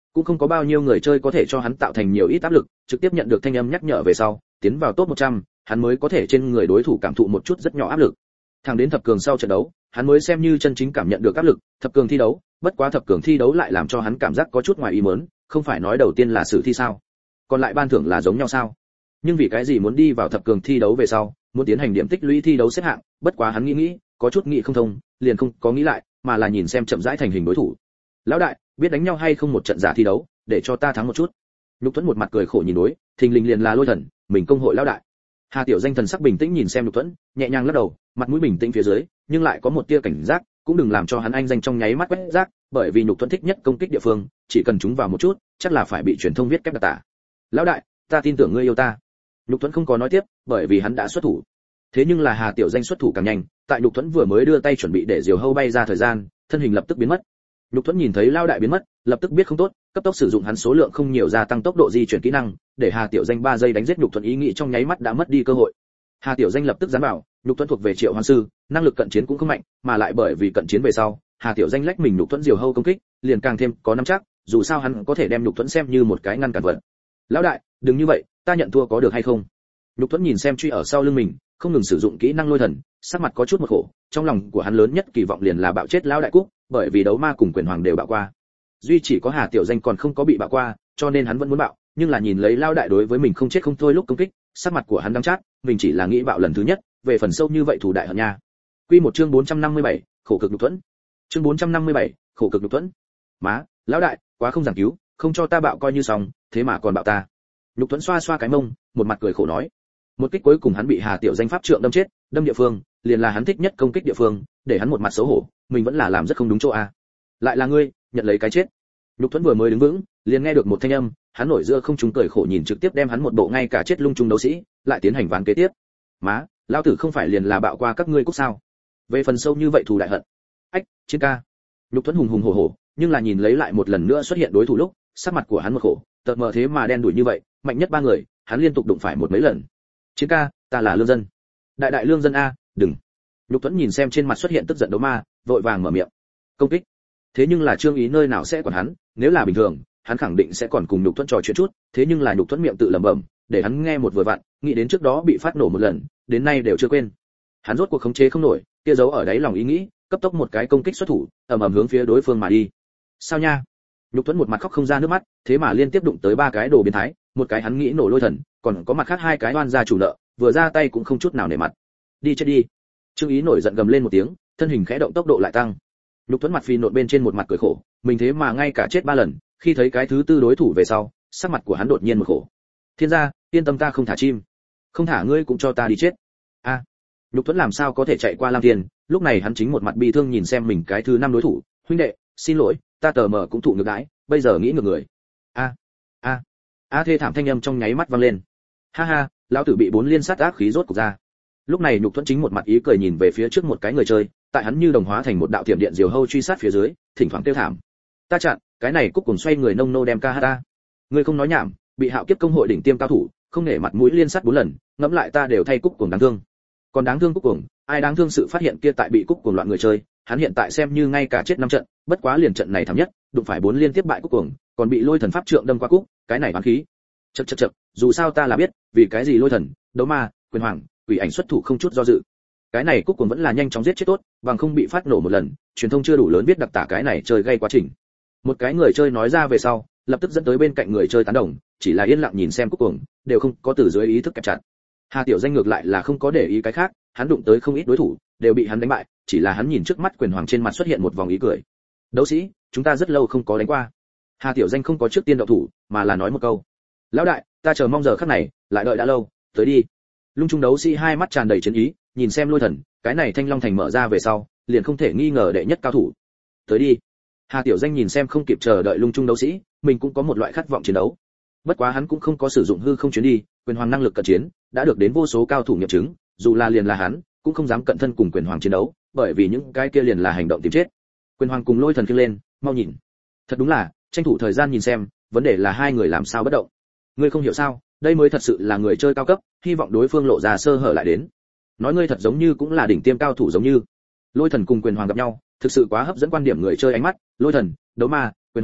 Speaker 1: cũng không có bao nhiêu người chơi có thể cho hắn tạo thành nhiều ít áp lực, trực tiếp nhận được thanh âm nhắc nhở về sau, tiến vào top một trăm, hắn mới có thể trên người đối thủ cảm thụ một chút rất nhỏ áp lực. Thẳng đến thập cường sau trận đấu, hắn mới xem như chân chính cảm nhận được áp lực. Thập cường thi đấu, bất quá thập cường thi đấu lại làm cho hắn cảm giác có chút ngoài ý muốn, không phải nói đầu tiên là sử thi sao? Còn lại ban thưởng là giống nhau sao? Nhưng vì cái gì muốn đi vào thập cường thi đấu về sau, muốn tiến hành điểm tích lũy thi đấu xếp hạng, bất quá hắn nghĩ nghĩ, có chút nghĩ không thông, liền không có nghĩ lại, mà là nhìn xem chậm rãi thành hình đối thủ. Lão đại, biết đánh nhau hay không một trận giả thi đấu, để cho ta thắng một chút. Lục Tuấn một mặt cười khổ nhìn đối, thình lình liền là Lôi Thần, mình công hội lão đại. Hà Tiểu Danh thần sắc bình tĩnh nhìn xem Lục Tuấn, nhẹ nhàng lắc đầu, mặt mũi bình tĩnh phía dưới, nhưng lại có một tia cảnh giác, cũng đừng làm cho hắn anh danh trong nháy mắt quét rác, bởi vì Lục Tuấn thích nhất công kích địa phương, chỉ cần chúng vào một chút, chắc là phải bị truyền thông viết kép đặc tả. Lão đại, ta tin tưởng ngươi yêu ta. Lục Tuấn không có nói tiếp, bởi vì hắn đã xuất thủ. Thế nhưng là Hà Tiểu Danh xuất thủ càng nhanh, tại Lục Tuấn vừa mới đưa tay chuẩn bị để diều hâu bay ra thời gian, thân hình lập tức biến mất. Lục Tuấn nhìn thấy lão đại biến mất, lập tức biết không tốt, cấp tốc sử dụng hắn số lượng không nhiều gia tăng tốc độ di chuyển kỹ năng, để Hà Tiểu Danh ba giây đánh giết Lục Tuấn ý nghĩ trong nháy mắt đã mất đi cơ hội. Hà Tiểu Danh lập tức dán bảo, Lục Tuấn thuộc về Triệu Hoán sư, năng lực cận chiến cũng không mạnh, mà lại bởi vì cận chiến về sau, Hà Tiểu Danh lách mình Lục Tuấn diều hâu công kích, liền càng thêm có nắm chắc, dù sao hắn có thể đem Lục Tuấn xem như một cái ngăn cản vật. Lão đại, đừng như vậy, ta nhận thua có được hay không? Lục Tuấn nhìn xem truy ở sau lưng mình, không ngừng sử dụng kỹ năng Lôi Thần, sắc mặt có chút một khổ, trong lòng của hắn lớn nhất kỳ vọng liền là bạo chết lão đại cúc, bởi vì đấu ma cùng quyền hoàng đều bạo qua. Duy chỉ có Hà Tiểu Danh còn không có bị bạo qua, cho nên hắn vẫn muốn bạo, nhưng là nhìn lấy lão đại đối với mình không chết không thôi lúc công kích, sắc mặt của hắn đắng chát, mình chỉ là nghĩ bạo lần thứ nhất, về phần sâu như vậy thủ đại hận nha. Quy một chương bốn trăm năm mươi bảy, khổ cực Lục Tuấn. Chương bốn trăm năm mươi bảy, khổ cực Lục Tuấn. Má, lão đại, quá không giảng cứu, không cho ta bạo coi như xong, thế mà còn bạo ta. Lục Tuấn xoa xoa cái mông, một mặt cười khổ nói. Một kích cuối cùng hắn bị Hà Tiểu Danh pháp trượng đâm chết, đâm địa phương, liền là hắn thích nhất công kích địa phương, để hắn một mặt xấu hổ, mình vẫn là làm rất không đúng chỗ a. Lại là ngươi, nhận lấy cái chết. Lục Tuấn vừa mới đứng vững, liền nghe được một thanh âm, hắn nổi giữa không trung cười khổ nhìn trực tiếp đem hắn một bộ ngay cả chết lung trung đấu sĩ, lại tiến hành ván kế tiếp. Má, lão tử không phải liền là bạo qua các ngươi cúc sao? Về phần sâu như vậy thù đại hận. Ách, chiến ca. Lục Tuấn hùng hùng hổ hổ, nhưng là nhìn lấy lại một lần nữa xuất hiện đối thủ lúc, sắc mặt của hắn một khổ, tợt mờ thế mà đen đủi như vậy, mạnh nhất ba người, hắn liên tục đụng phải một mấy lần. Chiến ca, ta là lương dân. Đại đại lương dân a, đừng. Lục Tuấn nhìn xem trên mặt xuất hiện tức giận đấu ma, vội vàng mở miệng. Công kích. Thế nhưng là Trương Ý nơi nào sẽ còn hắn, nếu là bình thường, hắn khẳng định sẽ còn cùng Lục Tuấn trò chuyện chút, thế nhưng là Lục Tuấn miệng tự lẩm bẩm, để hắn nghe một vừa vặn, nghĩ đến trước đó bị phát nổ một lần, đến nay đều chưa quên. Hắn rốt cuộc khống chế không nổi, kia giấu ở đáy lòng ý nghĩ, cấp tốc một cái công kích xuất thủ, ầm ầm hướng phía đối phương mà đi. Sao nha? Lục Tuấn một mặt khóc không ra nước mắt, thế mà liên tiếp đụng tới ba cái đồ biến thái, một cái hắn nghĩ nổ Lôi Thần, còn có mặt khác hai cái oan gia chủ nợ, vừa ra tay cũng không chút nào nể mặt. Đi chết đi. Trương Ý nổi giận gầm lên một tiếng, thân hình khẽ động tốc độ lại tăng. Lục Tuấn mặt phi nộn bên trên một mặt cười khổ, mình thế mà ngay cả chết ba lần, khi thấy cái thứ tư đối thủ về sau, sắc mặt của hắn đột nhiên một khổ. Thiên gia, yên tâm ta không thả chim, không thả ngươi cũng cho ta đi chết. A, à, Lục Tuấn làm sao có thể chạy qua Lam Thiên, lúc này hắn chính một mặt bi thương nhìn xem mình cái thứ năm đối thủ, huynh đệ, xin lỗi, ta tờ mờ cũng thụ ngược đãi, bây giờ nghĩ ngược người. A, a, a thê thảm thanh âm trong nháy mắt vang lên. Ha ha, lão tử bị bốn liên sát ác khí rốt cục ra. Lúc này Lục Tuấn chính một mặt ý cười nhìn về phía trước một cái người chơi, tại hắn như đồng hóa thành một đạo tiềm điện diều hâu truy sát phía dưới, thỉnh thoảng kêu thảm. Ta chặn, cái này cúc cùng xoay người nông nô đem ca hát ta. Ngươi không nói nhảm, bị Hạo Kiếp công hội đỉnh tiêm cao thủ, không nể mặt mũi liên sát bốn lần, ngẫm lại ta đều thay cúc cùng đáng thương. Còn đáng thương cúc cùng, ai đáng thương sự phát hiện kia tại bị cúc cùng loạn người chơi, hắn hiện tại xem như ngay cả chết năm trận, bất quá liền trận này thảm nhất, đụng phải bốn liên tiếp bại cúc cùng, còn bị Lôi Thần pháp trượng đâm qua cúc, cái này oán khí. Chậc chậc chậc, dù sao ta là biết, vì cái gì Lôi Thần, đấu ma, quyền hoàng, quỷ ảnh xuất thủ không chút do dự. Cái này cúc cuồng vẫn là nhanh chóng giết chết tốt, bằng không bị phát nổ một lần, truyền thông chưa đủ lớn biết đặc tả cái này chơi gây quá trình. Một cái người chơi nói ra về sau, lập tức dẫn tới bên cạnh người chơi tán đồng, chỉ là yên lặng nhìn xem cúc cuồng, đều không có từ dưới ý thức kẹp chặt. Hà Tiểu Danh ngược lại là không có để ý cái khác, hắn đụng tới không ít đối thủ, đều bị hắn đánh bại, chỉ là hắn nhìn trước mắt quyền hoàng trên mặt xuất hiện một vòng ý cười. Đấu sĩ, chúng ta rất lâu không có đánh qua. Hà Tiểu Danh không có trước tiên động thủ, mà là nói một câu. Lão đại, ta chờ mong giờ khắc này, lại đợi đã lâu, tới đi. Lung Trung đấu sĩ hai mắt tràn đầy chiến ý, nhìn xem Lôi Thần, cái này Thanh Long Thành mở ra về sau, liền không thể nghi ngờ đệ nhất cao thủ. Tới đi. Hà Tiểu Danh nhìn xem không kịp chờ đợi Lung Trung đấu sĩ, mình cũng có một loại khát vọng chiến đấu. Bất quá hắn cũng không có sử dụng hư không chuyến đi, quyền hoàng năng lực cận chiến, đã được đến vô số cao thủ nghiệm chứng, dù là liền là hắn, cũng không dám cận thân cùng quyền hoàng chiến đấu, bởi vì những cái kia liền là hành động tìm chết. Quyền hoàng cùng Lôi Thần kia lên, mau nhìn. Thật đúng là, tranh thủ thời gian nhìn xem, vấn đề là hai người làm sao bất động. Ngươi không hiểu sao, đây mới thật sự là người chơi cao cấp, hy vọng đối phương lộ ra sơ hở lại đến. Nói ngươi thật giống như cũng là đỉnh tiêm cao thủ giống như. Lôi Thần cùng quyền hoàng gặp nhau, thực sự quá hấp dẫn quan điểm người chơi ánh mắt. Lôi Thần, đấu ma, quyền hoàng,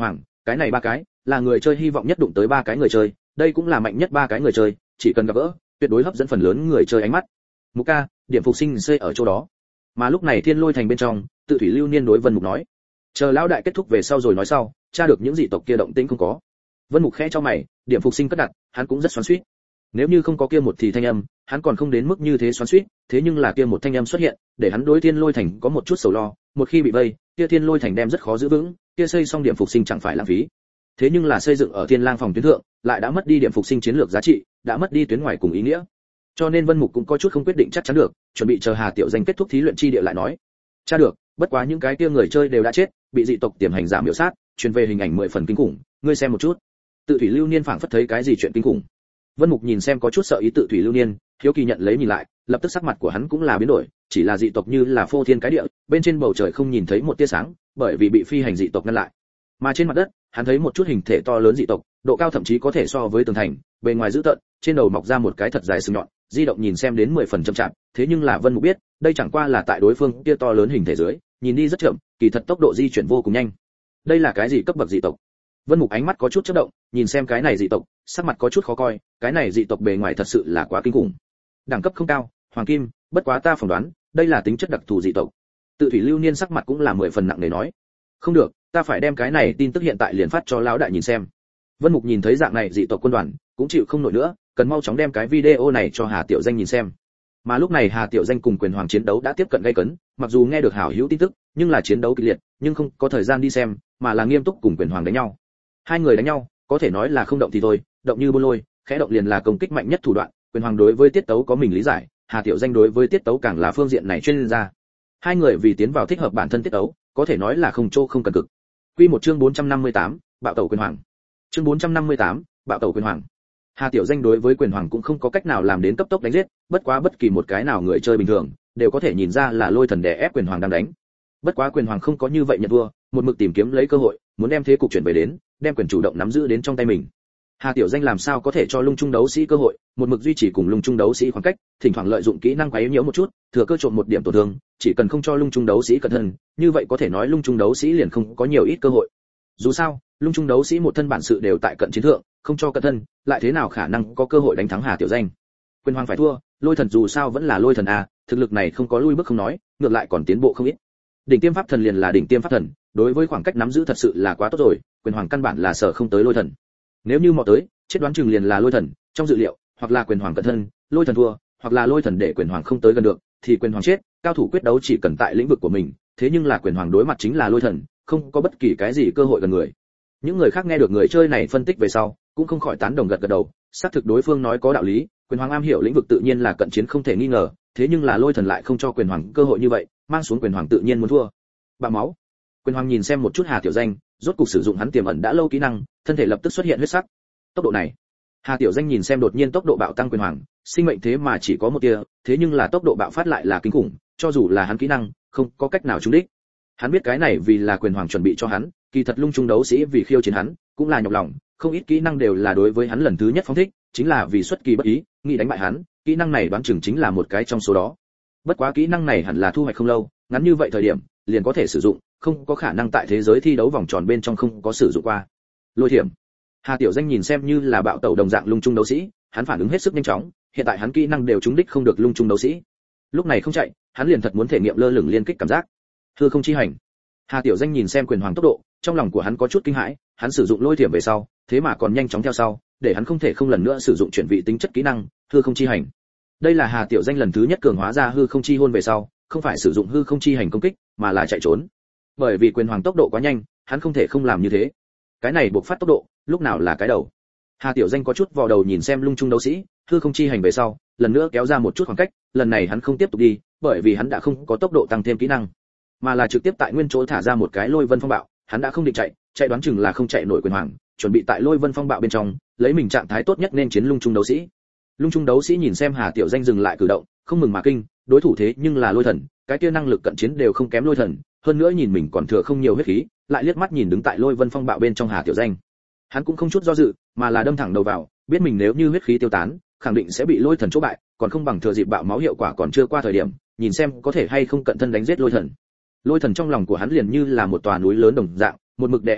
Speaker 1: cái này ba cái là người chơi hy vọng nhất đụng tới ba cái người chơi, đây cũng là mạnh nhất ba cái người chơi, chỉ cần gặp gỡ tuyệt đối hấp dẫn phần lớn người chơi ánh mắt. Mục ca, điểm phục sinh xây ở chỗ đó. Mà lúc này Thiên Lôi Thành bên trong, Tự Thủy Lưu Niên đối Vân Mục nói, chờ lão đại kết thúc về sau rồi nói sau, tra được những dị tộc kia động tĩnh không có. Vân Mục khẽ cho mày, điểm phục sinh cất đặt, hắn cũng rất xoắn xuýt. Nếu như không có kia một thì thanh âm, hắn còn không đến mức như thế xoắn xuýt, thế nhưng là kia một thanh âm xuất hiện, để hắn đối Thiên Lôi Thành có một chút sầu lo, một khi bị vây, kia Thiên Lôi Thành đem rất khó giữ vững, kia xây xong điểm phục sinh chẳng phải lãng phí. Thế nhưng là xây dựng ở Thiên Lang phòng tuyến thượng, lại đã mất đi điểm phục sinh chiến lược giá trị, đã mất đi tuyến ngoài cùng ý nghĩa. Cho nên Vân Mục cũng có chút không quyết định chắc chắn được, chuẩn bị chờ Hà Tiểu Danh kết thúc thí luyện chi địa lại nói. Tra được, bất quá những cái kia người chơi đều đã chết, bị dị tộc tiềm hành giả miểu sát, truyền về hình ảnh mười phần kinh khủng, ngươi xem một chút. Tự Thủy Lưu Niên phảng phất thấy cái gì chuyện kinh khủng. Vân Mục nhìn xem có chút sợ ý Tự Thủy Lưu Niên, hiếu kỳ nhận lấy nhìn lại, lập tức sắc mặt của hắn cũng là biến đổi, chỉ là dị tộc như là phô thiên cái địa, bên trên bầu trời không nhìn thấy một tia sáng, bởi vì bị phi hành dị tộc ngăn lại. Mà trên mặt đất, hắn thấy một chút hình thể to lớn dị tộc, độ cao thậm chí có thể so với tường thành, bề ngoài dữ tợn, trên đầu mọc ra một cái thật dài sừng nhọn, di động nhìn xem đến mười phần chậm chạp, thế nhưng là Vân Mục biết, đây chẳng qua là tại đối phương kia to lớn hình thể dưới, nhìn đi rất chậm, kỳ thật tốc độ di chuyển vô cùng nhanh. Đây là cái gì cấp bậc dị tộc? Vân Mục ánh mắt có chút chớp động, nhìn xem cái này dị tộc, sắc mặt có chút khó coi, cái này dị tộc bề ngoài thật sự là quá kinh khủng. Đẳng cấp không cao, hoàng kim, bất quá ta phỏng đoán, đây là tính chất đặc thù dị tộc. Tự Thủy Lưu Niên sắc mặt cũng là mười phần nặng nề nói, không được, ta phải đem cái này tin tức hiện tại liền phát cho lão đại nhìn xem. Vân Mục nhìn thấy dạng này dị tộc quân đoàn, cũng chịu không nổi nữa, cần mau chóng đem cái video này cho Hà Tiểu Danh nhìn xem. Mà lúc này Hà Tiểu Danh cùng Quyền Hoàng chiến đấu đã tiếp cận gay cấn, mặc dù nghe được hảo hữu tin tức, nhưng là chiến đấu kịch liệt, nhưng không có thời gian đi xem, mà là nghiêm túc cùng Quyền Hoàng đánh nhau. Hai người đánh nhau, có thể nói là không động thì thôi, động như bôn lôi, khẽ động liền là công kích mạnh nhất thủ đoạn. Quyền Hoàng đối với tiết tấu có mình lý giải, Hà Tiểu Danh đối với tiết tấu càng là phương diện này chuyên gia. Hai người vì tiến vào thích hợp bản thân tiết tấu, có thể nói là không chỗ không cần cực. Quy một chương bốn trăm năm mươi tám, bạo tẩu Quyền Hoàng. Chương bốn trăm năm mươi tám, bạo tẩu Quyền Hoàng. Hà Tiểu Danh đối với Quyền Hoàng cũng không có cách nào làm đến cấp tốc đánh giết, bất quá bất kỳ một cái nào người chơi bình thường đều có thể nhìn ra là Lôi Thần đè ép Quyền Hoàng đang đánh. Bất quá Quyền Hoàng không có như vậy nhận thua, một mực tìm kiếm lấy cơ hội, muốn đem thế cục chuyển về đến, đem quyền chủ động nắm giữ đến trong tay mình. Hà Tiểu Danh làm sao có thể cho lung trung đấu sĩ cơ hội, một mực duy trì cùng lung trung đấu sĩ khoảng cách, thỉnh thoảng lợi dụng kỹ năng quấy nhiễu một chút, thừa cơ trộm một điểm tổn thương, chỉ cần không cho lung trung đấu sĩ cẩn thận, như vậy có thể nói lung trung đấu sĩ liền không có nhiều ít cơ hội. Dù sao, lung trung đấu sĩ một thân bản sự đều tại cận chiến thượng, không cho cẩn thân, lại thế nào khả năng có cơ hội đánh thắng Hà Tiểu Danh. Quyền Hoàng phải thua, Lôi Thần dù sao vẫn là Lôi Thần a, thực lực này không có lui bước không nói, ngược lại còn tiến bộ không ít. Đỉnh tiêm pháp thần liền là đỉnh tiêm pháp thần, đối với khoảng cách nắm giữ thật sự là quá tốt rồi, Quyền Hoàng căn bản là sở không tới Lôi Thần. Nếu như mò tới, chết đoán chừng liền là Lôi Thần, trong dự liệu, hoặc là Quyền Hoàng cẩn thân, Lôi Thần thua, hoặc là Lôi Thần để Quyền Hoàng không tới gần được, thì Quyền Hoàng chết, cao thủ quyết đấu chỉ cần tại lĩnh vực của mình, thế nhưng là Quyền Hoàng đối mặt chính là Lôi Thần, không có bất kỳ cái gì cơ hội gần người. Những người khác nghe được người chơi này phân tích về sau, cũng không khỏi tán đồng gật gật đầu, xác thực đối phương nói có đạo lý, Quyền Hoàng am hiểu lĩnh vực tự nhiên là cận chiến không thể nghi ngờ, thế nhưng là Lôi Thần lại không cho Quyền Hoàng cơ hội như vậy, mang xuống Quyền Hoàng tự nhiên muốn thua. Bạo máu. Quyền Hoàng nhìn xem một chút Hà Tiểu Danh, rốt cục sử dụng hắn tiềm ẩn đã lâu kỹ năng, thân thể lập tức xuất hiện huyết sắc. Tốc độ này. Hà Tiểu Danh nhìn xem đột nhiên tốc độ bạo tăng Quyền Hoàng, sinh mệnh thế mà chỉ có một tia, thế nhưng là tốc độ bạo phát lại là kinh khủng, cho dù là hắn kỹ năng, không có cách nào trúng đích. Hắn biết cái này vì là Quyền Hoàng chuẩn bị cho hắn, kỳ thật lung trung đấu sĩ vì khiêu chiến hắn, cũng là nhọc lòng, không ít kỹ năng đều là đối với hắn lần thứ nhất phóng thích, chính là vì xuất kỳ bất ý, nghĩ đánh bại hắn, kỹ năng này đoán chừng chính là một cái trong số đó. Bất quá kỹ năng này hẳn là thu hoạch không lâu, ngắn như vậy thời điểm, liền có thể sử dụng, không có khả năng tại thế giới thi đấu vòng tròn bên trong không có sử dụng qua. Lôi thiểm. Hà Tiểu Danh nhìn xem như là bạo tẩu đồng dạng lung trung đấu sĩ, hắn phản ứng hết sức nhanh chóng, hiện tại hắn kỹ năng đều trúng đích không được lung trung đấu sĩ. Lúc này không chạy, hắn liền thật muốn thể nghiệm lơ lửng liên kích cảm giác. Hư không chi hành. Hà Tiểu Danh nhìn xem Quyền Hoàng tốc độ, trong lòng của hắn có chút kinh hãi, hắn sử dụng lôi thiểm về sau, thế mà còn nhanh chóng theo sau, để hắn không thể không lần nữa sử dụng chuyển vị tính chất kỹ năng, hư không chi hành. Đây là Hà Tiểu Danh lần thứ nhất cường hóa ra hư không chi hôn về sau, không phải sử dụng hư không chi hành công kích, mà là chạy trốn. Bởi vì Quyền Hoàng tốc độ quá nhanh, hắn không thể không làm như thế. Cái này buộc phát tốc độ, lúc nào là cái đầu. Hà Tiểu Danh có chút vò đầu nhìn xem lung trung đấu sĩ, hư không chi hành về sau, lần nữa kéo ra một chút khoảng cách, lần này hắn không tiếp tục đi, bởi vì hắn đã không có tốc độ tăng thêm kỹ năng, mà là trực tiếp tại nguyên chỗ thả ra một cái lôi vân phong bạo, hắn đã không định chạy, chạy đoán chừng là không chạy nổi Quyền Hoàng, chuẩn bị tại lôi vân phong bạo bên trong, lấy mình trạng thái tốt nhất nên chiến lung trung đấu sĩ. Lung trung đấu sĩ nhìn xem Hà Tiểu Danh dừng lại cử động, không mừng mà kinh, đối thủ thế nhưng là Lôi Thần, cái kia năng lực cận chiến đều không kém Lôi Thần, hơn nữa nhìn mình còn thừa không nhiều huyết khí, lại liếc mắt nhìn đứng tại lôi vân phong bạo bên trong Hà Tiểu Danh. Hắn cũng không chút do dự, mà là đâm thẳng đầu vào, biết mình nếu như huyết khí tiêu tán, khẳng định sẽ bị Lôi Thần chỗ bại, còn không bằng thừa dịp bạo máu hiệu quả còn chưa qua thời điểm, nhìn xem có thể hay không cận thân đánh giết Lôi Thần. Lôi Thần trong lòng của hắn liền như là một tòa núi lớn đồng dạng, một mực đè ép hắn,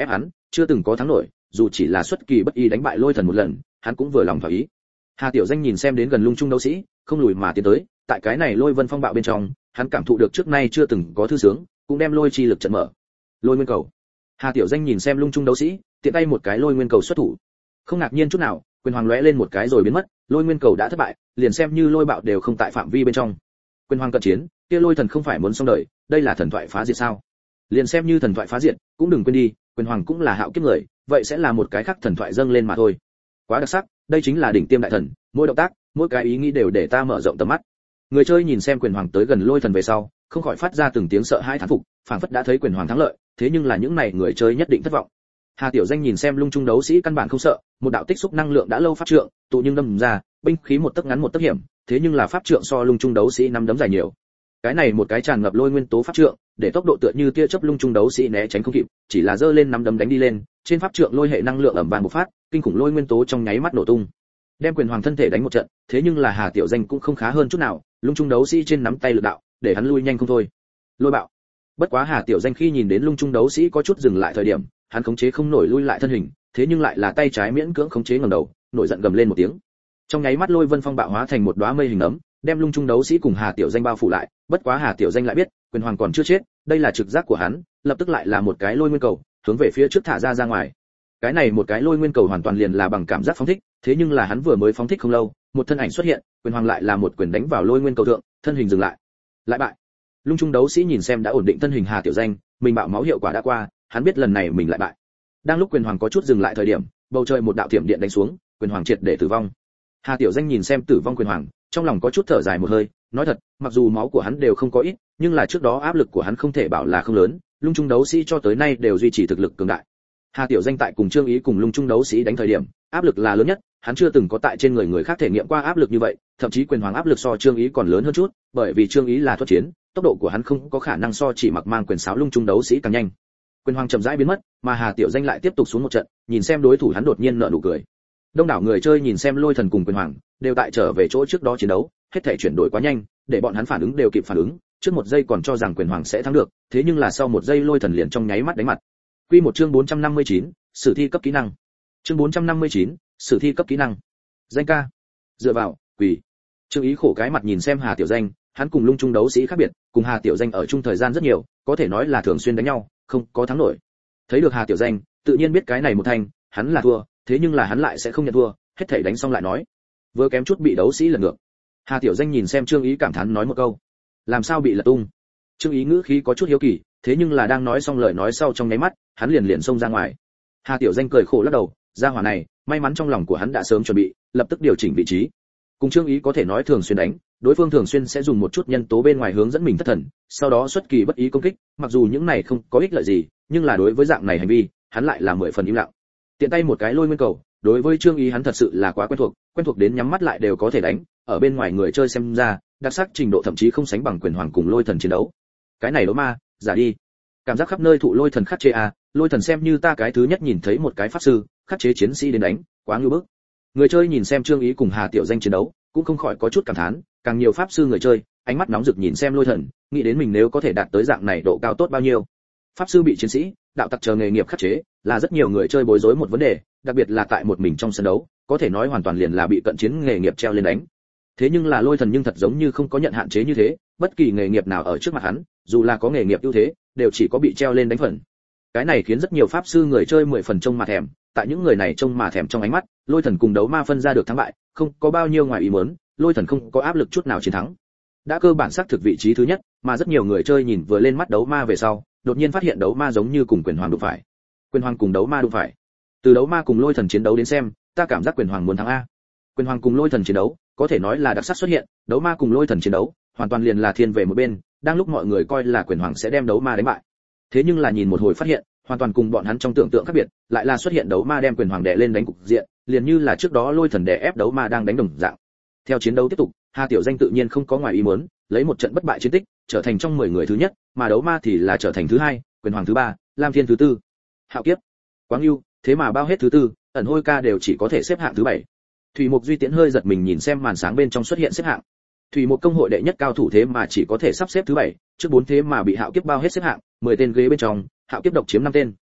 Speaker 1: chưa từng có thắng nổi, dù chỉ là xuất kỳ bất ý đánh bại lôi thần một lần, hắn cũng vừa lòng thỏa ý. Hà Tiểu Danh nhìn xem đến gần lung trung đấu sĩ, không lùi mà tiến tới, tại cái này lôi vân phong bạo bên trong, hắn cảm thụ được trước nay chưa từng có thư sướng, cũng đem lôi chi lực trận mở. Lôi nguyên cầu. Hà Tiểu Danh nhìn xem lung trung đấu sĩ, tiện tay một cái lôi nguyên cầu xuất thủ. Không ngạc nhiên chút nào, quyền hoàng lóe lên một cái rồi biến mất, lôi nguyên cầu đã thất bại, liền xem như lôi bạo đều không tại phạm vi bên trong. Quyền hoàng cận chiến, kia lôi thần không phải muốn xong đời, đây là thần thoại phá diệt sao? Liền xem như thần thoại phá diệt, cũng đừng quên đi, quyền hoàng cũng là hạo kiếp người, vậy sẽ là một cái khác thần thoại dâng lên mà thôi. Quá đặc sắc, đây chính là đỉnh tiêm đại thần, mỗi động tác, mỗi cái ý nghĩ đều để ta mở rộng tầm mắt. Người chơi nhìn xem quyền hoàng tới gần lôi thần về sau, không khỏi phát ra từng tiếng sợ hãi thán phục, phảng phất đã thấy quyền hoàng thắng lợi, thế nhưng là những này người chơi nhất định thất vọng. Hà Tiểu Danh nhìn xem lung trung đấu sĩ căn bản không sợ, một đạo tích xúc năng lượng đã lâu pháp trượng, tụ nhưng đâm ra, binh khí một tấc ngắn một tấc hiểm, thế nhưng là pháp trượng so lung trung đấu sĩ năm đấm dài nhiều. Cái này một cái tràn ngập lôi nguyên tố pháp trượng, để tốc độ tựa như tia chớp lung trung đấu sĩ né tránh không kịp, chỉ là giơ lên năm đấm đánh đi lên, trên pháp trượng lôi hệ năng lượng ầm vang bộc phát, kinh khủng lôi nguyên tố trong nháy mắt nổ tung. Đem quyền hoàng thân thể đánh một trận, thế nhưng là Hà Tiểu Danh cũng không khá hơn chút nào, lung trung đấu sĩ trên nắm tay lực đạo, để hắn lui nhanh không thôi. Lôi bạo. Bất quá Hà Tiểu Danh khi nhìn đến lung trung đấu sĩ có chút dừng lại thời điểm, hắn khống chế không nổi lui lại thân hình, thế nhưng lại là tay trái miễn cưỡng khống chế ngẩng đầu, nổi giận gầm lên một tiếng. Trong nháy mắt lôi vân phong bạo hóa thành một đóa mây hình ấm, đem lung trung đấu sĩ cùng Hà Tiểu Danh bao phủ lại, bất quá Hà Tiểu Danh lại biết, quyền hoàng còn chưa chết, đây là trực giác của hắn, lập tức lại là một cái lôi nguyên cầu, hướng về phía trước thả ra ra ngoài. Cái này một cái lôi nguyên cầu hoàn toàn liền là bằng cảm giác phóng thích, thế nhưng là hắn vừa mới phóng thích không lâu, một thân ảnh xuất hiện, quyền hoàng lại là một quyền đánh vào lôi nguyên cầu thượng, thân hình dừng lại. Lại bại. Lung trung đấu sĩ nhìn xem đã ổn định thân hình Hà Tiểu Danh, mình bạo máu hiệu quả đã qua, hắn biết lần này mình lại bại. Đang lúc quyền hoàng có chút dừng lại thời điểm, bầu trời một đạo thiểm điện đánh xuống, quyền hoàng triệt để tử vong. Hà Tiểu Danh nhìn xem tử vong quyền hoàng, trong lòng có chút thở dài một hơi, nói thật, mặc dù máu của hắn đều không có ít, nhưng là trước đó áp lực của hắn không thể bảo là không lớn, lung trung đấu sĩ cho tới nay đều duy trì thực lực cường đại. Hà Tiểu Danh tại cùng Trương Ý cùng lung trung đấu sĩ đánh thời điểm, áp lực là lớn nhất, hắn chưa từng có tại trên người người khác thể nghiệm qua áp lực như vậy, thậm chí quyền hoàng áp lực so Trương Ý còn lớn hơn chút, bởi vì Trương Ý là thuật chiến, tốc độ của hắn không có khả năng so chỉ mặc mang quyền sáo lung trung đấu sĩ càng nhanh. Quyền hoàng chậm rãi biến mất, mà Hà Tiểu Danh lại tiếp tục xuống một trận, nhìn xem đối thủ hắn đột nhiên nở nụ cười. Đông đảo người chơi nhìn xem lôi thần cùng quyền hoàng, đều tại trở về chỗ trước đó chiến đấu, hết thảy chuyển đổi quá nhanh, để bọn hắn phản ứng đều kịp phản ứng, trước một giây còn cho rằng quyền hoàng sẽ thắng được, thế nhưng là sau một giây lôi thần liền trong nháy mắt đánh mặt. Quy một chương bốn trăm năm mươi chín, sử thi cấp kỹ năng. Chương bốn trăm năm mươi chín, sử thi cấp kỹ năng. Danh ca. Dựa vào, quỷ. Trương Ý khổ cái mặt nhìn xem Hà Tiểu Danh, hắn cùng lung trung đấu sĩ khác biệt, cùng Hà Tiểu Danh ở chung thời gian rất nhiều, có thể nói là thường xuyên đánh nhau, không có thắng nổi. Thấy được Hà Tiểu Danh, tự nhiên biết cái này một thanh, hắn là thua, thế nhưng là hắn lại sẽ không nhận thua, hết thảy đánh xong lại nói. Vừa kém chút bị đấu sĩ lật ngược. Hà Tiểu Danh nhìn xem Trương Ý cảm thán nói một câu, làm sao bị lật tung. Trương Ý ngữ khí có chút hiếu kỳ, thế nhưng là đang nói xong lời nói sau trong nháy mắt, hắn liền liền xông ra ngoài. Hà Tiểu Danh cười khổ lắc đầu, gia hỏa này, may mắn trong lòng của hắn đã sớm chuẩn bị, lập tức điều chỉnh vị trí. Cùng Trương Ý có thể nói thường xuyên đánh, đối phương thường xuyên sẽ dùng một chút nhân tố bên ngoài hướng dẫn mình thất thần, sau đó xuất kỳ bất ý công kích, mặc dù những này không có ích lợi gì, nhưng là đối với dạng này hành vi, hắn lại là mười phần im lặng. Tiện tay một cái lôi nguyên cầu, đối với Trương Ý hắn thật sự là quá quen thuộc, quen thuộc đến nhắm mắt lại đều có thể đánh, ở bên ngoài người chơi xem ra, đặc sắc trình độ thậm chí không sánh bằng quyền hoàng cùng lôi thần chiến đấu. Cái này đấu ma, giả đi. Cảm giác khắp nơi thụ lôi thần khắc chế a, lôi thần xem như ta cái thứ nhất nhìn thấy một cái pháp sư, khắc chế chiến sĩ đến đánh, quá ngưu bức. Người chơi nhìn xem Trương Ý cùng Hà Tiểu Danh chiến đấu, cũng không khỏi có chút cảm thán, càng nhiều pháp sư người chơi, ánh mắt nóng rực nhìn xem lôi thần, nghĩ đến mình nếu có thể đạt tới dạng này độ cao tốt bao nhiêu. Pháp sư bị chiến sĩ, đạo tặc chờ nghề nghiệp khắc chế, là rất nhiều người chơi bối rối một vấn đề, đặc biệt là tại một mình trong sân đấu, có thể nói hoàn toàn liền là bị cận chiến nghề nghiệp treo lên đánh. Thế nhưng là lôi thần nhưng thật giống như không có nhận hạn chế như thế, bất kỳ nghề nghiệp nào ở trước mặt hắn, dù là có nghề nghiệp ưu thế, đều chỉ có bị treo lên đánh phần. Cái này khiến rất nhiều pháp sư người chơi mười phần trông mà thèm, tại những người này trông mà thèm trong ánh mắt, lôi thần cùng đấu ma phân ra được thắng bại, không có bao nhiêu ngoài ý muốn, lôi thần không có áp lực chút nào chiến thắng. Đã cơ bản xác thực vị trí thứ nhất, mà rất nhiều người chơi nhìn vừa lên mắt đấu ma về sau, đột nhiên phát hiện đấu ma giống như cùng quyền hoàng đụng phải. Quyền hoàng cùng đấu ma đụng phải. Từ đấu ma cùng lôi thần chiến đấu đến xem, ta cảm giác quyền hoàng muốn thắng a. Quyền hoàng cùng lôi thần chiến đấu, có thể nói là đặc sắc xuất hiện, đấu ma cùng lôi thần chiến đấu, hoàn toàn liền là thiên về một bên, đang lúc mọi người coi là quyền hoàng sẽ đem đấu ma đánh bại. Thế nhưng là nhìn một hồi phát hiện, hoàn toàn cùng bọn hắn trong tưởng tượng khác biệt, lại là xuất hiện đấu ma đem quyền hoàng đè lên đánh cục diện, liền như là trước đó lôi thần đè ép đấu ma đang đánh đồng dạng. Theo chiến đấu tiếp tục, Hà Tiểu Danh tự nhiên không có ngoài ý muốn, lấy một trận bất bại chiến tích, trở thành trong mười người thứ nhất, mà đấu ma thì là trở thành thứ hai, quyền hoàng thứ ba, lam thiên thứ tư. Hạo kiếp, Quáng Ưu, thế mà bao hết thứ tư, ẩn hôi ca đều chỉ có thể xếp hạng thứ bảy. Thủy Mục Duy Tiễn hơi giật mình nhìn xem màn sáng bên trong xuất hiện xếp hạng. Thủy Mục công hội đệ nhất cao thủ thế mà chỉ có thể sắp xếp thứ bảy, trước bốn thế mà bị Hạo kiếp bao hết xếp hạng, mười tên ghế bên trong, Hạo kiếp độc chiếm năm tên.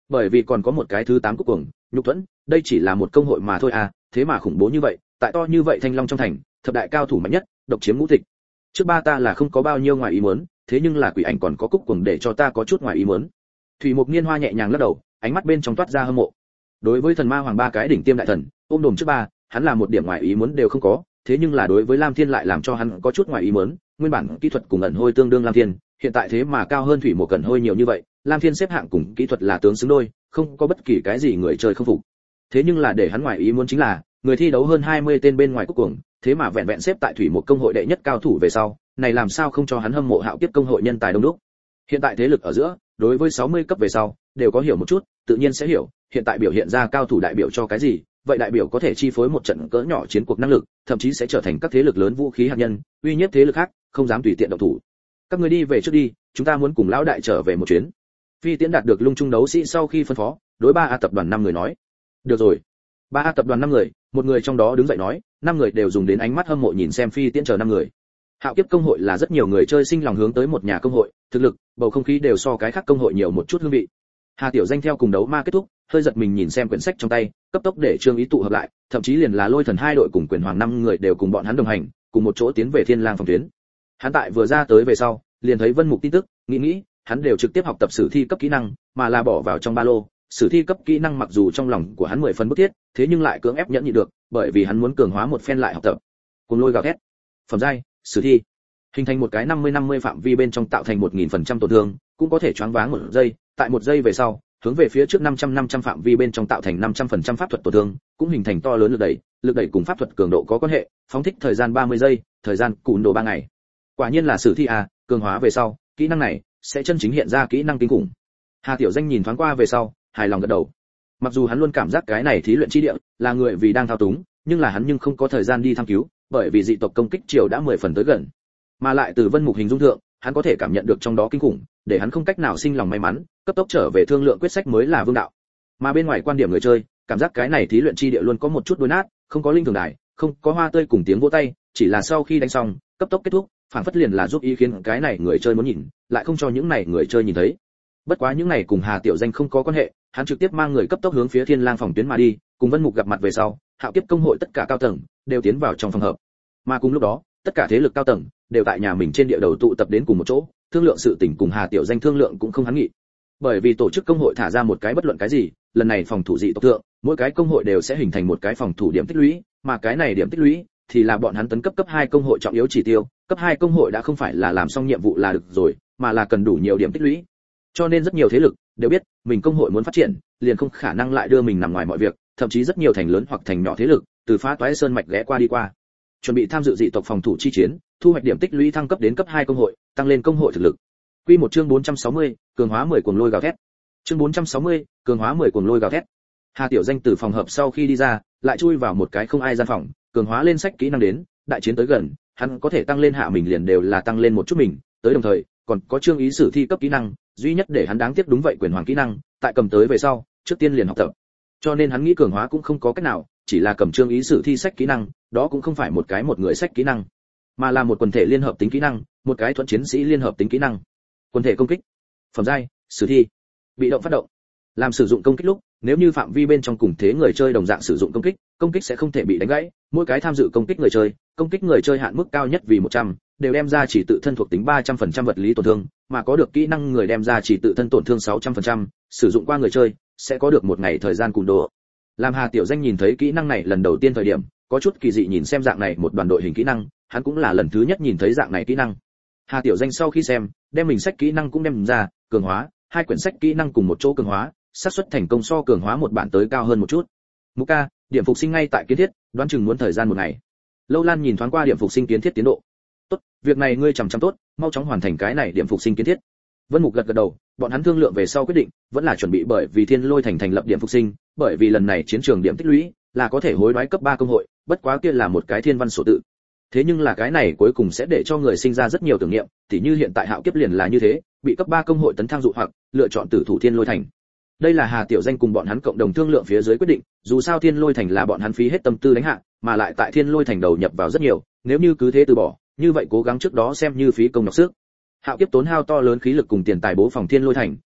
Speaker 1: Bởi vì còn có một cái thứ tám cúc cuồng, nhục thuẫn, đây chỉ là một công hội mà thôi à, thế mà khủng bố như vậy, tại to như vậy Thanh Long trong thành, thập đại cao thủ mạnh nhất, độc chiếm ngũ tịch. Trước ba ta là không có bao nhiêu ngoài ý muốn, thế nhưng là quỷ ảnh còn có cúc cuồng để cho ta có chút ngoài ý muốn. Thủy Mục Niên Hoa nhẹ nhàng lắc đầu, ánh mắt bên trong toát ra hâm mộ. Đối với thần ma hoàng ba cái đỉnh tiêm đại thần, ôm đồm trước ba, hắn là một điểm ngoài ý muốn đều không có, thế nhưng là đối với Lam Thiên lại làm cho hắn có chút ngoài ý muốn, nguyên bản kỹ thuật cùng ẩn hôi tương đương Lam Thiên, hiện tại thế mà cao hơn Thủy Mục ẩn hôi nhiều như vậy, Lam Thiên xếp hạng cùng kỹ thuật là tướng xứng đôi, không có bất kỳ cái gì người chơi không phục. Thế nhưng là để hắn ngoài ý muốn chính là, người thi đấu hơn hai mươi tên bên ngoài cúc cuồng, thế mà vẹn vẹn xếp tại Thủy Mục công hội đệ nhất cao thủ về sau, này làm sao không cho hắn hâm mộ Hạo Kiếp công hội nhân tài đông đúc. Hiện tại thế lực ở giữa, đối với sáu mươi cấp về sau, đều có hiểu một chút, tự nhiên sẽ hiểu, hiện tại biểu hiện ra cao thủ đại biểu cho cái gì, vậy đại biểu có thể chi phối một trận cỡ nhỏ chiến cuộc năng lực, thậm chí sẽ trở thành các thế lực lớn vũ khí hạt nhân, uy hiếp thế lực khác, không dám tùy tiện động thủ. Các người đi về trước đi, chúng ta muốn cùng lão đại trở về một chuyến. Phi Tiễn đạt được lung trung đấu sĩ sau khi phân phó, đối ba A tập đoàn năm người nói. Được rồi. Ba A tập đoàn năm người, một người trong đó đứng dậy nói, năm người đều dùng đến ánh mắt hâm mộ nhìn xem Phi Tiễn chờ năm người. Hạo Kiếp công hội là rất nhiều người chơi sinh lòng hướng tới một nhà công hội, thực lực, bầu không khí đều so cái khác công hội nhiều một chút hương vị. Hà Tiểu Danh theo cùng đấu ma kết thúc, hơi giật mình nhìn xem quyển sách trong tay, cấp tốc để Trương Ý tụ hợp lại, thậm chí liền là Lôi Thần hai đội cùng Quyền Hoàng năm người đều cùng bọn hắn đồng hành, cùng một chỗ tiến về Thiên Lang phòng tuyến. Hắn tại vừa ra tới về sau, liền thấy Vân Mục tin tức, nghĩ nghĩ, hắn đều trực tiếp học tập sử thi cấp kỹ năng, mà là bỏ vào trong ba lô. Sử thi cấp kỹ năng mặc dù trong lòng của hắn mười phần bức thiết, thế nhưng lại cưỡng ép nhẫn nhịn được, bởi vì hắn muốn cường hóa một phen lại học tập. Cùng Lôi gào thét. Phẩm giai, sử thi. Hình thành một cái năm mươi năm mươi phạm vi bên trong tạo thành một nghìn phần trăm tổn thương, cũng có thể choáng váng một giây, tại một giây về sau, hướng về phía trước năm trăm năm trăm phạm vi bên trong tạo thành năm trăm phần trăm pháp thuật tổn thương, cũng hình thành to lớn lực đẩy, lực đẩy cùng pháp thuật cường độ có quan hệ, phóng thích thời gian ba mươi giây, thời gian cùn độ ba ngày. Quả nhiên là sử thi à, cường hóa về sau, kỹ năng này sẽ chân chính hiện ra kỹ năng kinh khủng. Hà Tiểu Danh nhìn thoáng qua về sau, hài lòng gật đầu. Mặc dù hắn luôn cảm giác cái này thí luyện chi địa là người vì đang thao túng, nhưng là hắn nhưng không có thời gian đi thăm cứu, bởi vì dị tộc công kích triều đã mười phần tới gần. Mà lại từ Vân Mục hình dung thượng, hắn có thể cảm nhận được trong đó kinh khủng, để hắn không cách nào sinh lòng may mắn, cấp tốc trở về thương lượng quyết sách mới là vương đạo. Mà bên ngoài quan điểm người chơi, cảm giác cái này thí luyện chi địa luôn có một chút đôi nát, không có linh thường đài, không có hoa tươi cùng tiếng vỗ tay, chỉ là sau khi đánh xong, cấp tốc kết thúc, phản phất liền là giúp ý kiến cái này người chơi muốn nhìn, lại không cho những này người chơi nhìn thấy. Bất quá những này cùng Hà Tiểu Danh không có quan hệ, hắn trực tiếp mang người cấp tốc hướng phía Thiên Lang phòng tuyến mà đi, cùng Vân Mục gặp mặt về sau, Hạo Kiếp công hội tất cả cao tầng đều tiến vào trong phòng hợp. Mà cùng lúc đó, tất cả thế lực cao tầng đều tại nhà mình trên địa đầu tụ tập đến cùng một chỗ, thương lượng sự tình cùng Hà Tiểu Danh thương lượng cũng không hắn nghị. Bởi vì tổ chức công hội thả ra một cái bất luận cái gì, lần này phòng thủ dị tộc thượng, mỗi cái công hội đều sẽ hình thành một cái phòng thủ điểm tích lũy, mà cái này điểm tích lũy thì là bọn hắn tấn cấp cấp hai công hội trọng yếu chỉ tiêu, cấp hai công hội đã không phải là làm xong nhiệm vụ là được rồi, mà là cần đủ nhiều điểm tích lũy. Cho nên rất nhiều thế lực đều biết, mình công hội muốn phát triển, liền không khả năng lại đưa mình nằm ngoài mọi việc, thậm chí rất nhiều thành lớn hoặc thành nhỏ thế lực, từ phá toái sơn mạch ghé qua đi qua, chuẩn bị tham dự dị tộc phòng thủ chi chiến, thu hoạch điểm tích lũy thăng cấp đến cấp hai công hội, tăng lên công hội thực lực. Quy một chương bốn trăm sáu mươi, cường hóa mười cuồng lôi gào thét. Chương bốn trăm sáu mươi, cường hóa mười cuồng lôi gào thét. Hà Tiểu Danh từ phòng hợp sau khi đi ra, lại chui vào một cái không ai gian phòng, cường hóa lên sách kỹ năng đến, đại chiến tới gần, hắn có thể tăng lên hạ mình liền đều là tăng lên một chút mình, tới đồng thời, còn có chương ý sử thi cấp kỹ năng, duy nhất để hắn đáng tiếc đúng vậy quyền hoàng kỹ năng, tại cầm tới về sau, trước tiên liền học tập. Cho nên hắn nghĩ cường hóa cũng không có cách nào, chỉ là cầm chương ý sử thi sách kỹ năng, đó cũng không phải một cái một người sách kỹ năng, mà là một quần thể liên hợp tính kỹ năng, một cái thuận chiến sĩ liên hợp tính kỹ năng. Quần thể công kích, phẩm giai, sử thi, bị động phát động. Làm sử dụng công kích lúc, nếu như phạm vi bên trong cùng thế người chơi đồng dạng sử dụng công kích, công kích sẽ không thể bị đánh gãy, mỗi cái tham dự công kích người chơi, công kích người chơi hạn mức cao nhất vì một trăm, đều đem ra chỉ tự thân thuộc tính ba trăm phần trăm vật lý tổn thương, mà có được kỹ năng người đem ra chỉ tự thân tổn thương sáu trăm phần trăm, sử dụng qua người chơi sẽ có được một ngày thời gian cùn độ. Làm Hà Tiểu Danh nhìn thấy kỹ năng này lần đầu tiên thời điểm, có chút kỳ dị nhìn xem dạng này một đoàn đội hình kỹ năng, hắn cũng là lần thứ nhất nhìn thấy dạng này kỹ năng. Hà Tiểu Danh sau khi xem, đem mình sách kỹ năng cũng đem ra, cường hóa, hai quyển sách kỹ năng cùng một chỗ cường hóa, xác suất thành công so cường hóa một bản tới cao hơn một chút. Mục ca, điểm phục sinh ngay tại kiến thiết, đoán chừng muốn thời gian một ngày. Lâu Lan nhìn thoáng qua điểm phục sinh kiến thiết tiến độ. Tốt, việc này ngươi chằm chằm tốt, mau chóng hoàn thành cái này điểm phục sinh kiến thiết. Vân Mục gật gật đầu, bọn hắn thương lượng về sau quyết định, vẫn là chuẩn bị bởi vì Thiên Lôi thành thành lập điểm phục sinh, bởi vì lần này chiến trường điểm tích lũy là có thể hối đoái cấp ba công hội, bất quá kia là một cái thiên văn sổ tự. Thế nhưng là cái này cuối cùng sẽ để cho người sinh ra rất nhiều tưởng niệm, tỉ như hiện tại Hạo Kiếp liền là như thế, bị cấp ba công hội tấn thăng dụ hoặc lựa chọn tử thủ Thiên Lôi thành. Đây là Hà Tiểu Danh cùng bọn hắn cộng đồng thương lượng phía dưới quyết định, dù sao Thiên Lôi thành là bọn hắn phí hết tâm tư đánh hạ, mà lại tại Thiên Lôi thành đầu nhập vào rất nhiều, nếu như cứ thế từ bỏ, như vậy cố gắng trước đó xem như phí công nhọc sức. Hạo Kiếp tốn hao to lớn khí lực cùng tiền tài bố phòng Thiên Lôi thành,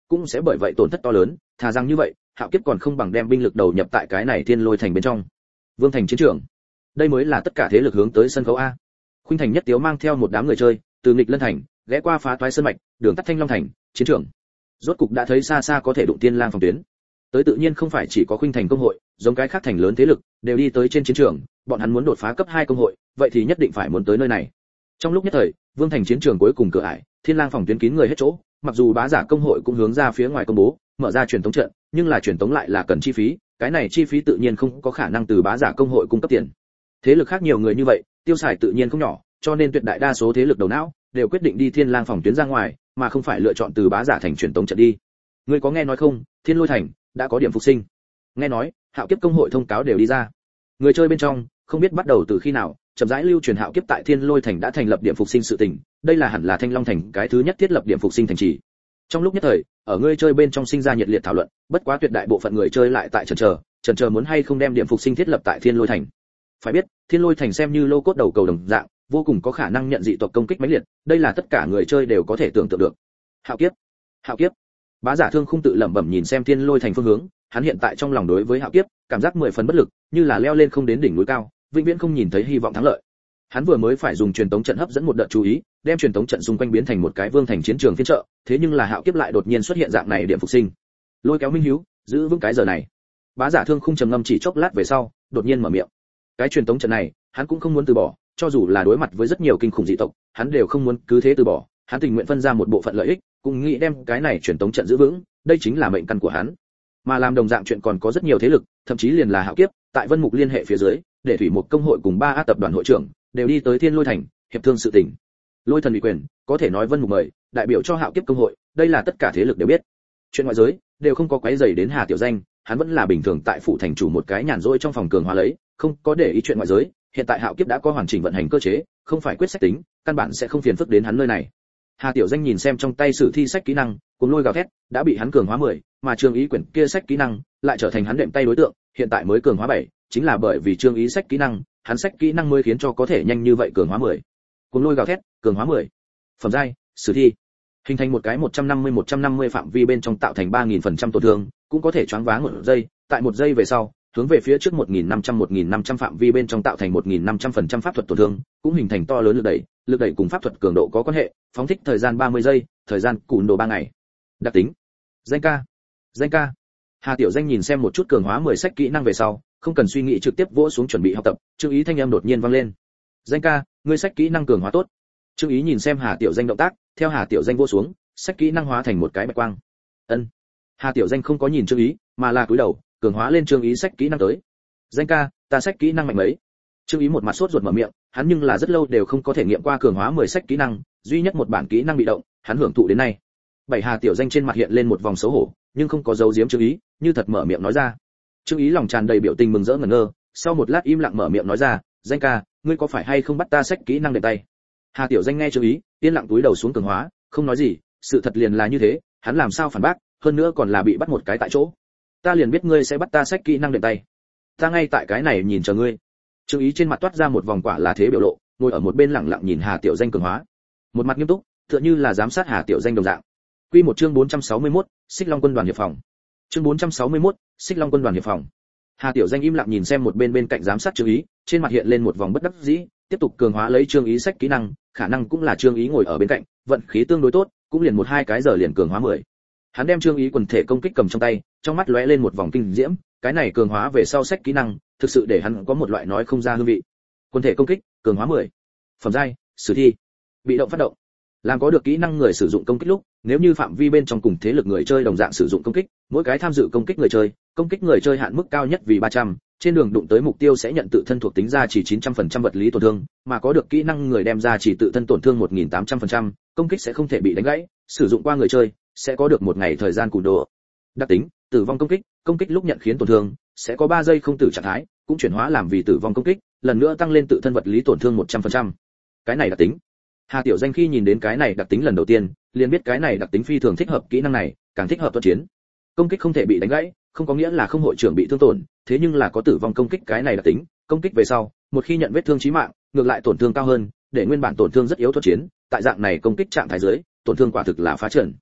Speaker 1: cũng sẽ bởi vậy tổn thất to lớn, thà rằng như vậy, Hạo Kiếp còn không bằng đem binh lực đầu nhập tại cái này Thiên Lôi thành bên trong. Vương thành chiến trường, đây mới là tất cả thế lực hướng tới sân khấu a. Khuynh Thành Nhất Tiếu mang theo một đám người chơi, từ Nghịch Lân thành, ghé qua Phá Toái Sơn mạch, đường tắt Thanh Long thành, chiến trường. Rốt cục đã thấy xa xa có thể đụng Tiên Lang phòng tuyến. Tới tự nhiên không phải chỉ có Khuynh Thành công hội, giống cái khác thành lớn thế lực, đều đi tới trên chiến trường, bọn hắn muốn đột phá cấp hai công hội, vậy thì nhất định phải muốn tới nơi này. Trong lúc nhất thời, Vương thành chiến trường cuối cùng cửa ải, Thiên Lang phòng tuyến kín người hết chỗ, mặc dù bá giả công hội cũng hướng ra phía ngoài công bố, mở ra truyền tống trận, nhưng là truyền tống lại là cần chi phí, cái này chi phí tự nhiên không có khả năng từ bá giả công hội cung cấp tiền. Thế lực khác nhiều người như vậy, tiêu xài tự nhiên không nhỏ, cho nên tuyệt đại đa số thế lực đầu não đều quyết định đi Thiên Lang phòng tuyến ra ngoài, mà không phải lựa chọn từ bá giả thành truyền tống trận đi. Ngươi có nghe nói không, Thiên Lôi thành đã có điểm phục sinh. Nghe nói, Hạo Kiếp công hội thông cáo đều đi ra. Người chơi bên trong, không biết bắt đầu từ khi nào, chậm rãi lưu truyền Hạo Kiếp tại Thiên Lôi thành đã thành lập điểm phục sinh sự tình, đây là hẳn là Thanh Long thành cái thứ nhất thiết lập điểm phục sinh thành trì. Trong lúc nhất thời, ở người chơi bên trong sinh ra nhiệt liệt thảo luận, bất quá tuyệt đại bộ phận người chơi lại tại chần chờ, chần chờ muốn hay không đem điểm phục sinh thiết lập tại Thiên Lôi thành. Phải biết, Thiên Lôi thành xem như lô cốt đầu cầu đồng dạng, vô cùng có khả năng nhận dị tộc công kích mãnh liệt, đây là tất cả người chơi đều có thể tưởng tượng được. Hạo Kiếp, Hạo Kiếp. Bá giả Thương không tự lẩm bẩm nhìn xem Thiên Lôi thành phương hướng, hắn hiện tại trong lòng đối với Hạo Kiếp, cảm giác mười phần bất lực, như là leo lên không đến đỉnh núi cao, vĩnh viễn không nhìn thấy hy vọng thắng lợi. Hắn vừa mới phải dùng truyền tống trận hấp dẫn một đợt chú ý, đem truyền tống trận xung quanh biến thành một cái Vương thành chiến trường phiên chợ, thế nhưng là Hạo Kiếp lại đột nhiên xuất hiện dạng này điểm phục sinh. Lôi kéo Minh Hiếu, giữ vững cái giờ này. Bá giả Thương không trầm ngâm chỉ chốc lát về sau, đột nhiên mở miệng. Cái truyền tống trận này, hắn cũng không muốn từ bỏ, cho dù là đối mặt với rất nhiều kinh khủng dị tộc, hắn đều không muốn cứ thế từ bỏ, hắn tình nguyện phân ra một bộ phận lợi ích, cũng nghĩ đem cái này truyền tống trận giữ vững, đây chính là mệnh căn của hắn. Mà làm đồng dạng chuyện còn có rất nhiều thế lực, thậm chí liền là Hạo Kiếp, tại Vân Mục liên hệ phía dưới, để thủy một công hội cùng ba A tập đoàn hội trưởng đều đi tới Thiên Lôi thành, hiệp thương sự tình. Lôi thần ủy quyền, có thể nói Vân Mục mời, đại biểu cho Hạo Kiếp công hội, đây là tất cả thế lực đều biết. Chuyện ngoại giới đều không có quấy rầy đến Hà Tiểu Danh, hắn vẫn là bình thường tại phủ thành chủ một cái nhàn rỗi trong phòng cường hóa lấy, không có để ý chuyện ngoại giới, hiện tại Hạo Kiếp đã có hoàn chỉnh vận hành cơ chế, không phải quyết sách tính, căn bản sẽ không phiền phức đến hắn nơi này. Hà Tiểu Danh nhìn xem trong tay sử thi sách kỹ năng, cuồng lôi gào thét, đã bị hắn cường hóa mười, mà Trương Ý quyển kia sách kỹ năng lại trở thành hắn đệm tay đối tượng, hiện tại mới cường hóa bảy, chính là bởi vì Trương Ý sách kỹ năng, hắn sách kỹ năng mới khiến cho có thể nhanh như vậy cường hóa mười. Cuồng lôi gào thét, cường hóa mười. Phẩm giai, sử thi. Hình thành một cái một trăm năm mươi một trăm năm mươi phạm vi bên trong tạo thành ba nghìn phần trăm tổn thương, cũng có thể choáng váng một giây, tại một giây về sau, hướng về phía trước một nghìn năm trăm một nghìn năm trăm phạm vi bên trong tạo thành một nghìn năm trăm phần trăm pháp thuật tổn thương, cũng hình thành to lớn lực đẩy, lực đẩy cùng pháp thuật cường độ có quan hệ, phóng thích thời gian ba mươi giây, thời gian cùn đồ ba ngày. Đặc tính. Danh ca. Danh ca. Hà Tiểu Danh nhìn xem một chút cường hóa mười sách kỹ năng về sau, không cần suy nghĩ trực tiếp vỗ xuống chuẩn bị học tập, Trương Ý thanh âm đột nhiên vang lên. Danh ca, ngươi sách kỹ năng cường hóa tốt. Trương Ý nhìn xem Hà Tiểu Danh động tác, theo Hà Tiểu Danh vỗ xuống, sách kỹ năng hóa thành một cái bạch quang. Ân. Hà Tiểu Danh không có nhìn Trương Ý, mà là cúi đầu, cường hóa lên Trương Ý sách kỹ năng tới. Danh ca, ta sách kỹ năng mạnh mấy? Trương Ý một mặt sốt ruột mở miệng, hắn nhưng là rất lâu đều không có thể nghiệm qua cường hóa mười sách kỹ năng, duy nhất một bản kỹ năng bị động, hắn hưởng thụ đến nay. Bảy Hà Tiểu Danh trên mặt hiện lên một vòng xấu hổ, nhưng không có giấu giếm Trương Ý, như thật mở miệng nói ra. Trương Ý lòng tràn đầy biểu tình mừng rỡ ngẩn ngơ, sau một lát im lặng mở miệng nói ra, "Danh ca, ngươi có phải hay không bắt ta sách kỹ năng đệm tay?" Hà Tiểu Danh nghe Trương Ý, yên lặng túi đầu xuống cường hóa, không nói gì, sự thật liền là như thế, hắn làm sao phản bác, hơn nữa còn là bị bắt một cái tại chỗ. Ta liền biết ngươi sẽ bắt ta sách kỹ năng đệm tay. Ta ngay tại cái này nhìn chờ ngươi. Trương Ý trên mặt toát ra một vòng quả là thế biểu lộ, ngồi ở một bên lặng lặng nhìn Hà Tiểu Danh cường hóa, một mặt nghiêm túc, tựa như là giám sát Hà Tiểu Danh đồng dạng. Quy một chương bốn trăm sáu mươi mốt, Xích Long quân đoàn hiệp phòng. Chương bốn trăm sáu mươi mốt, Xích Long quân đoàn hiệp phòng. Hà Tiểu Danh im lặng nhìn xem một bên bên cạnh giám sát Trương Ý, trên mặt hiện lên một vòng bất đắc dĩ, tiếp tục cường hóa lấy Trương Ý sách kỹ năng, khả năng cũng là Trương Ý ngồi ở bên cạnh, vận khí tương đối tốt, cũng liền một hai cái giờ liền cường hóa mười. Hắn đem Trương Ý quần thể công kích cầm trong tay, trong mắt lóe lên một vòng kinh diễm, cái này cường hóa về sau sách kỹ năng, thực sự để hắn có một loại nói không ra hương vị. Quần thể công kích, cường hóa mười. Phẩm giai, sử thi. Bị động phát động. Làm có được kỹ năng người sử dụng công kích lúc, nếu như phạm vi bên trong cùng thế lực người chơi đồng dạng sử dụng công kích, mỗi cái tham dự công kích người chơi, công kích người chơi hạn mức cao nhất vì ba trăm, trên đường đụng tới mục tiêu sẽ nhận tự thân thuộc tính ra chỉ chín trăm phần trăm vật lý tổn thương, mà có được kỹ năng người đem ra chỉ tự thân tổn thương một nghìn tám trăm phần trăm, công kích sẽ không thể bị đánh gãy, sử dụng qua người chơi sẽ có được một ngày thời gian cùn đồ. Đặc tính, tử vong công kích, công kích lúc nhận khiến tổn thương, sẽ có ba giây không tử trạng thái, cũng chuyển hóa làm vì tử vong công kích, lần nữa tăng lên tự thân vật lý tổn thương một trăm phần trăm. Cái này đặc tính. Hà Tiểu Danh khi nhìn đến cái này đặc tính lần đầu tiên, liền biết cái này đặc tính phi thường thích hợp kỹ năng này, càng thích hợp tuần chiến. Công kích không thể bị đánh gãy, không có nghĩa là không hội trưởng bị thương tổn, thế nhưng là có tử vong công kích cái này đặc tính, công kích về sau, một khi nhận vết thương chí mạng, ngược lại tổn thương cao hơn, để nguyên bản tổn thương rất yếu tuần chiến, tại dạng này công kích trạng thái dưới, tổn thương quả thực là phá trận.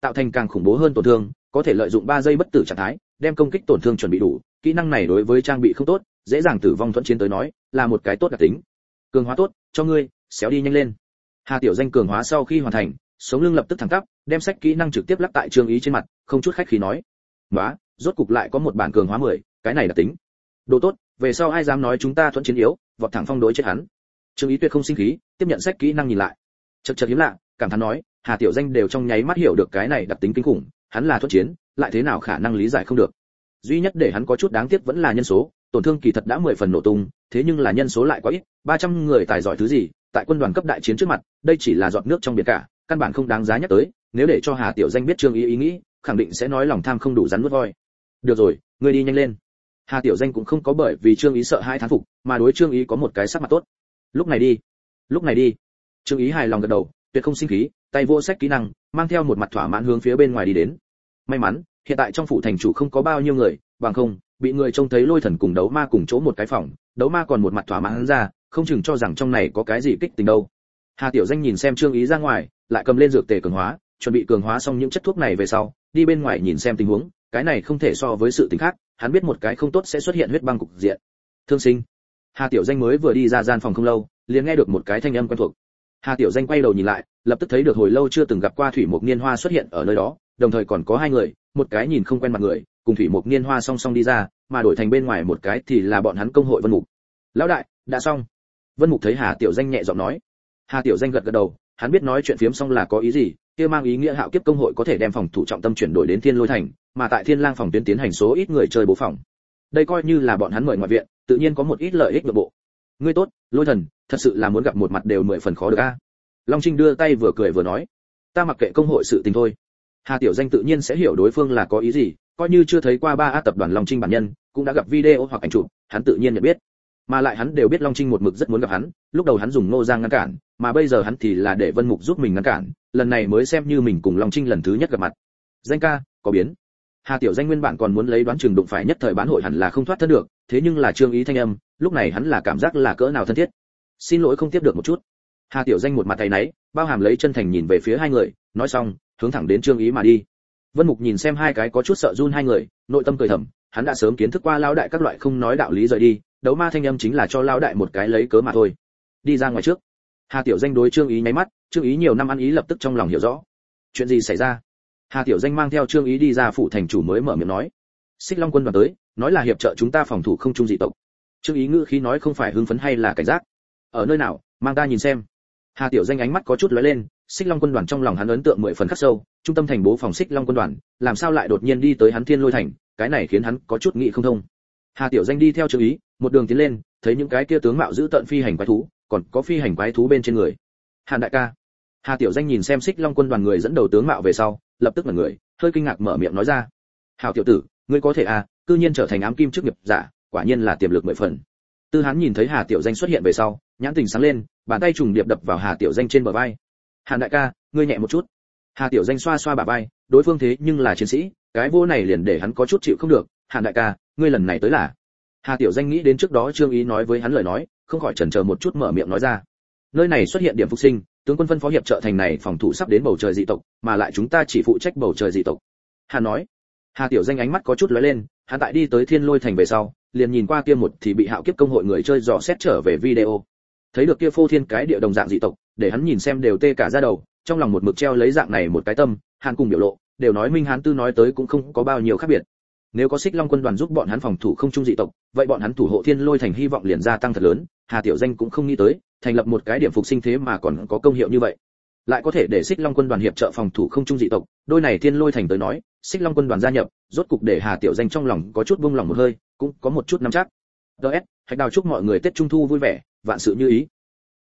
Speaker 1: tạo thành càng khủng bố hơn tổn thương, có thể lợi dụng ba giây bất tử trạng thái, đem công kích tổn thương chuẩn bị đủ, kỹ năng này đối với trang bị không tốt, dễ dàng tử vong thuẫn chiến tới nói, là một cái tốt đặc tính. Cường hóa tốt, cho ngươi, xéo đi nhanh lên. Hà Tiểu Danh cường hóa sau khi hoàn thành, sống lưng lập tức thẳng tắp, đem sách kỹ năng trực tiếp lắc tại Trương Ý trên mặt, không chút khách khí nói: "Nóa, rốt cục lại có một bản cường hóa mười, cái này là tính. Đồ tốt, về sau ai dám nói chúng ta thuẫn chiến yếu, vọt thẳng phong đối chết hắn." Trương Ý tuyệt không sinh khí, tiếp nhận sách kỹ năng nhìn lại. Chậc chậc hiếm lạ, cảm thán nói, Hà Tiểu Danh đều trong nháy mắt hiểu được cái này đặc tính kinh khủng, hắn là thuẫn chiến, lại thế nào khả năng lý giải không được. Duy nhất để hắn có chút đáng tiếc vẫn là nhân số, tổn thương kỳ thật đã mười phần nổ tung, thế nhưng là nhân số lại quá ít, ba trăm người tài giỏi thứ gì, tại quân đoàn cấp đại chiến trước mặt, đây chỉ là giọt nước trong biển cả, căn bản không đáng giá nhắc tới, nếu để cho Hà Tiểu Danh biết Trương Ý ý nghĩ, khẳng định sẽ nói lòng tham không đủ rắn nuốt voi. Được rồi, ngươi đi nhanh lên. Hà Tiểu Danh cũng không có bởi vì Trương Ý sợ hai thán phục, mà đối Trương Ý có một cái sắc mặt tốt. Lúc này đi, lúc này đi. Trương Ý hài lòng gật đầu, tuyệt không sinh khí, tay vô sách kỹ năng, mang theo một mặt thỏa mãn hướng phía bên ngoài đi đến. May mắn, hiện tại trong phủ thành chủ không có bao nhiêu người, bằng không, bị người trông thấy Lôi Thần cùng Đấu Ma cùng chỗ một cái phòng, Đấu Ma còn một mặt thỏa mãn ra, không chừng cho rằng trong này có cái gì kích tình đâu. Hà Tiểu Danh nhìn xem Trương Ý ra ngoài, lại cầm lên dược tề cường hóa, chuẩn bị cường hóa xong những chất thuốc này về sau, đi bên ngoài nhìn xem tình huống, cái này không thể so với sự tình khác, hắn biết một cái không tốt sẽ xuất hiện huyết băng cục diện. Thương sinh. Hà Tiểu Danh mới vừa đi ra gian phòng không lâu, liền nghe được một cái thanh âm quen thuộc. Hà Tiểu Danh quay đầu nhìn lại, lập tức thấy được hồi lâu chưa từng gặp qua Thủy Mục Niên Hoa xuất hiện ở nơi đó, đồng thời còn có hai người, một cái nhìn không quen mặt người, cùng Thủy Mục Niên Hoa song song đi ra, mà đổi thành bên ngoài một cái thì là bọn hắn công hội Vân Mục. Lão đại, đã xong. Vân Mục thấy Hà Tiểu Danh nhẹ giọng nói. Hà Tiểu Danh gật gật đầu, hắn biết nói chuyện phiếm xong là có ý gì, kia mang ý nghĩa Hạo Kiếp công hội có thể đem phòng thủ trọng tâm chuyển đổi đến Thiên Lôi thành, mà tại Thiên Lang phòng tuyến tiến hành số ít người chơi bố phòng. Đây coi như là bọn hắn mời ngoại viện, tự nhiên có một ít lợi ích nội bộ. Ngươi tốt, Lôi Thần, thật sự là muốn gặp một mặt đều mười phần khó được a. Long Trinh đưa tay vừa cười vừa nói, ta mặc kệ công hội sự tình thôi. Hà Tiểu Danh tự nhiên sẽ hiểu đối phương là có ý gì, coi như chưa thấy qua ba A tập đoàn Long Trinh bản nhân, cũng đã gặp video hoặc ảnh chụp, hắn tự nhiên nhận biết. Mà lại hắn đều biết Long Trinh một mực rất muốn gặp hắn, lúc đầu hắn dùng Ngô Giang ngăn cản, mà bây giờ hắn thì là để Vân Mục giúp mình ngăn cản, lần này mới xem như mình cùng Long Trinh lần thứ nhất gặp mặt. Danh ca, có biến. Hà Tiểu Danh nguyên bản còn muốn lấy đoán chừng đụng phải nhất thời bán hội hẳn là không thoát thân được, thế nhưng là Trương Ý thanh âm, lúc này hắn là cảm giác là cỡ nào thân thiết. Xin lỗi không tiếp được một chút. Hà Tiểu Danh một mặt tay náy, bao hàm lấy chân thành nhìn về phía hai người, nói xong, hướng thẳng đến Trương Ý mà đi. Vân Mục nhìn xem hai cái có chút sợ run hai người, nội tâm cười thầm, hắn đã sớm kiến thức qua lão đại các loại không nói đạo lý rời đi, Đấu Ma thanh âm chính là cho lão đại một cái lấy cớ mà thôi. Đi ra ngoài trước. Hà Tiểu Danh đối Trương Ý nháy mắt, Trương Ý nhiều năm ăn ý lập tức trong lòng hiểu rõ. Chuyện gì xảy ra? Hà Tiểu Danh mang theo Trương Ý đi ra phủ thành chủ mới mở miệng nói. Xích Long quân đoàn tới, nói là hiệp trợ chúng ta phòng thủ không trung dị tộc. Trương Ý ngữ khí nói không phải hưng phấn hay là cảnh giác. Ở nơi nào, mang ta nhìn xem. Hà Tiểu Danh ánh mắt có chút lóe lên, Xích Long quân đoàn trong lòng hắn ấn tượng mười phần khắc sâu, trung tâm thành bố phòng Xích Long quân đoàn, làm sao lại đột nhiên đi tới hắn Thiên Lôi thành, cái này khiến hắn có chút nghĩ không thông. Hà Tiểu Danh đi theo Trương Ý, một đường tiến lên, thấy những cái kia tướng mạo giữ tận phi hành quái thú, còn có phi hành quái thú bên trên người. Hàn đại ca. Hà Tiểu Danh nhìn xem Xích Long quân đoàn người dẫn đầu tướng mạo về sau, lập tức ngẩn người, hơi kinh ngạc mở miệng nói ra. Hảo tiểu tử, ngươi có thể à, cư nhiên trở thành ám kim chức nghiệp giả, quả nhiên là tiềm lực mười phần. Tư Hán nhìn thấy Hà Tiểu Danh xuất hiện về sau, nhãn tình sáng lên, bàn tay trùng điệp đập vào Hà Tiểu Danh trên bờ vai. Hàn đại ca, ngươi nhẹ một chút. Hà Tiểu Danh xoa xoa bả vai, đối phương thế nhưng là chiến sĩ, cái vô này liền để hắn có chút chịu không được. Hàn đại ca, ngươi lần này tới là? Hà Tiểu Danh nghĩ đến trước đó Trương Ý nói với hắn lời nói, không khỏi chần chờ một chút mở miệng nói ra. Nơi này xuất hiện điểm phục sinh, tướng quân phân phó hiệp trợ thành này phòng thủ sắp đến bầu trời dị tộc, mà lại chúng ta chỉ phụ trách bầu trời dị tộc. Hàn nói. Hà Tiểu Danh ánh mắt có chút lóe lên, hắn tại đi tới Thiên Lôi thành về sau, liền nhìn qua kia một thì bị Hạo Kiếp công hội người chơi dò xét trở về video. Thấy được kia phô thiên cái địa đồng dạng dị tộc, để hắn nhìn xem đều tê cả da đầu, trong lòng một mực treo lấy dạng này một cái tâm, Hàn cùng biểu lộ, đều nói Minh Hán Tư nói tới cũng không có bao nhiêu khác biệt. Nếu có Xích Long quân đoàn giúp bọn hắn phòng thủ không trung dị tộc, vậy bọn hắn thủ hộ Thiên Lôi thành hy vọng liền gia tăng thật lớn, Hà Tiểu Danh cũng không nghĩ tới, thành lập một cái điểm phục sinh thế mà còn có công hiệu như vậy. Lại có thể để Xích Long quân đoàn hiệp trợ phòng thủ không trung dị tộc, đôi này Thiên Lôi thành tới nói, Xích Long quân đoàn gia nhập, rốt cục để Hà Tiểu Danh trong lòng có chút buông lòng một hơi, cũng có một chút nắm chắc. đê ét, Hạch Đào chúc mọi người Tết Trung thu vui vẻ, vạn sự như ý.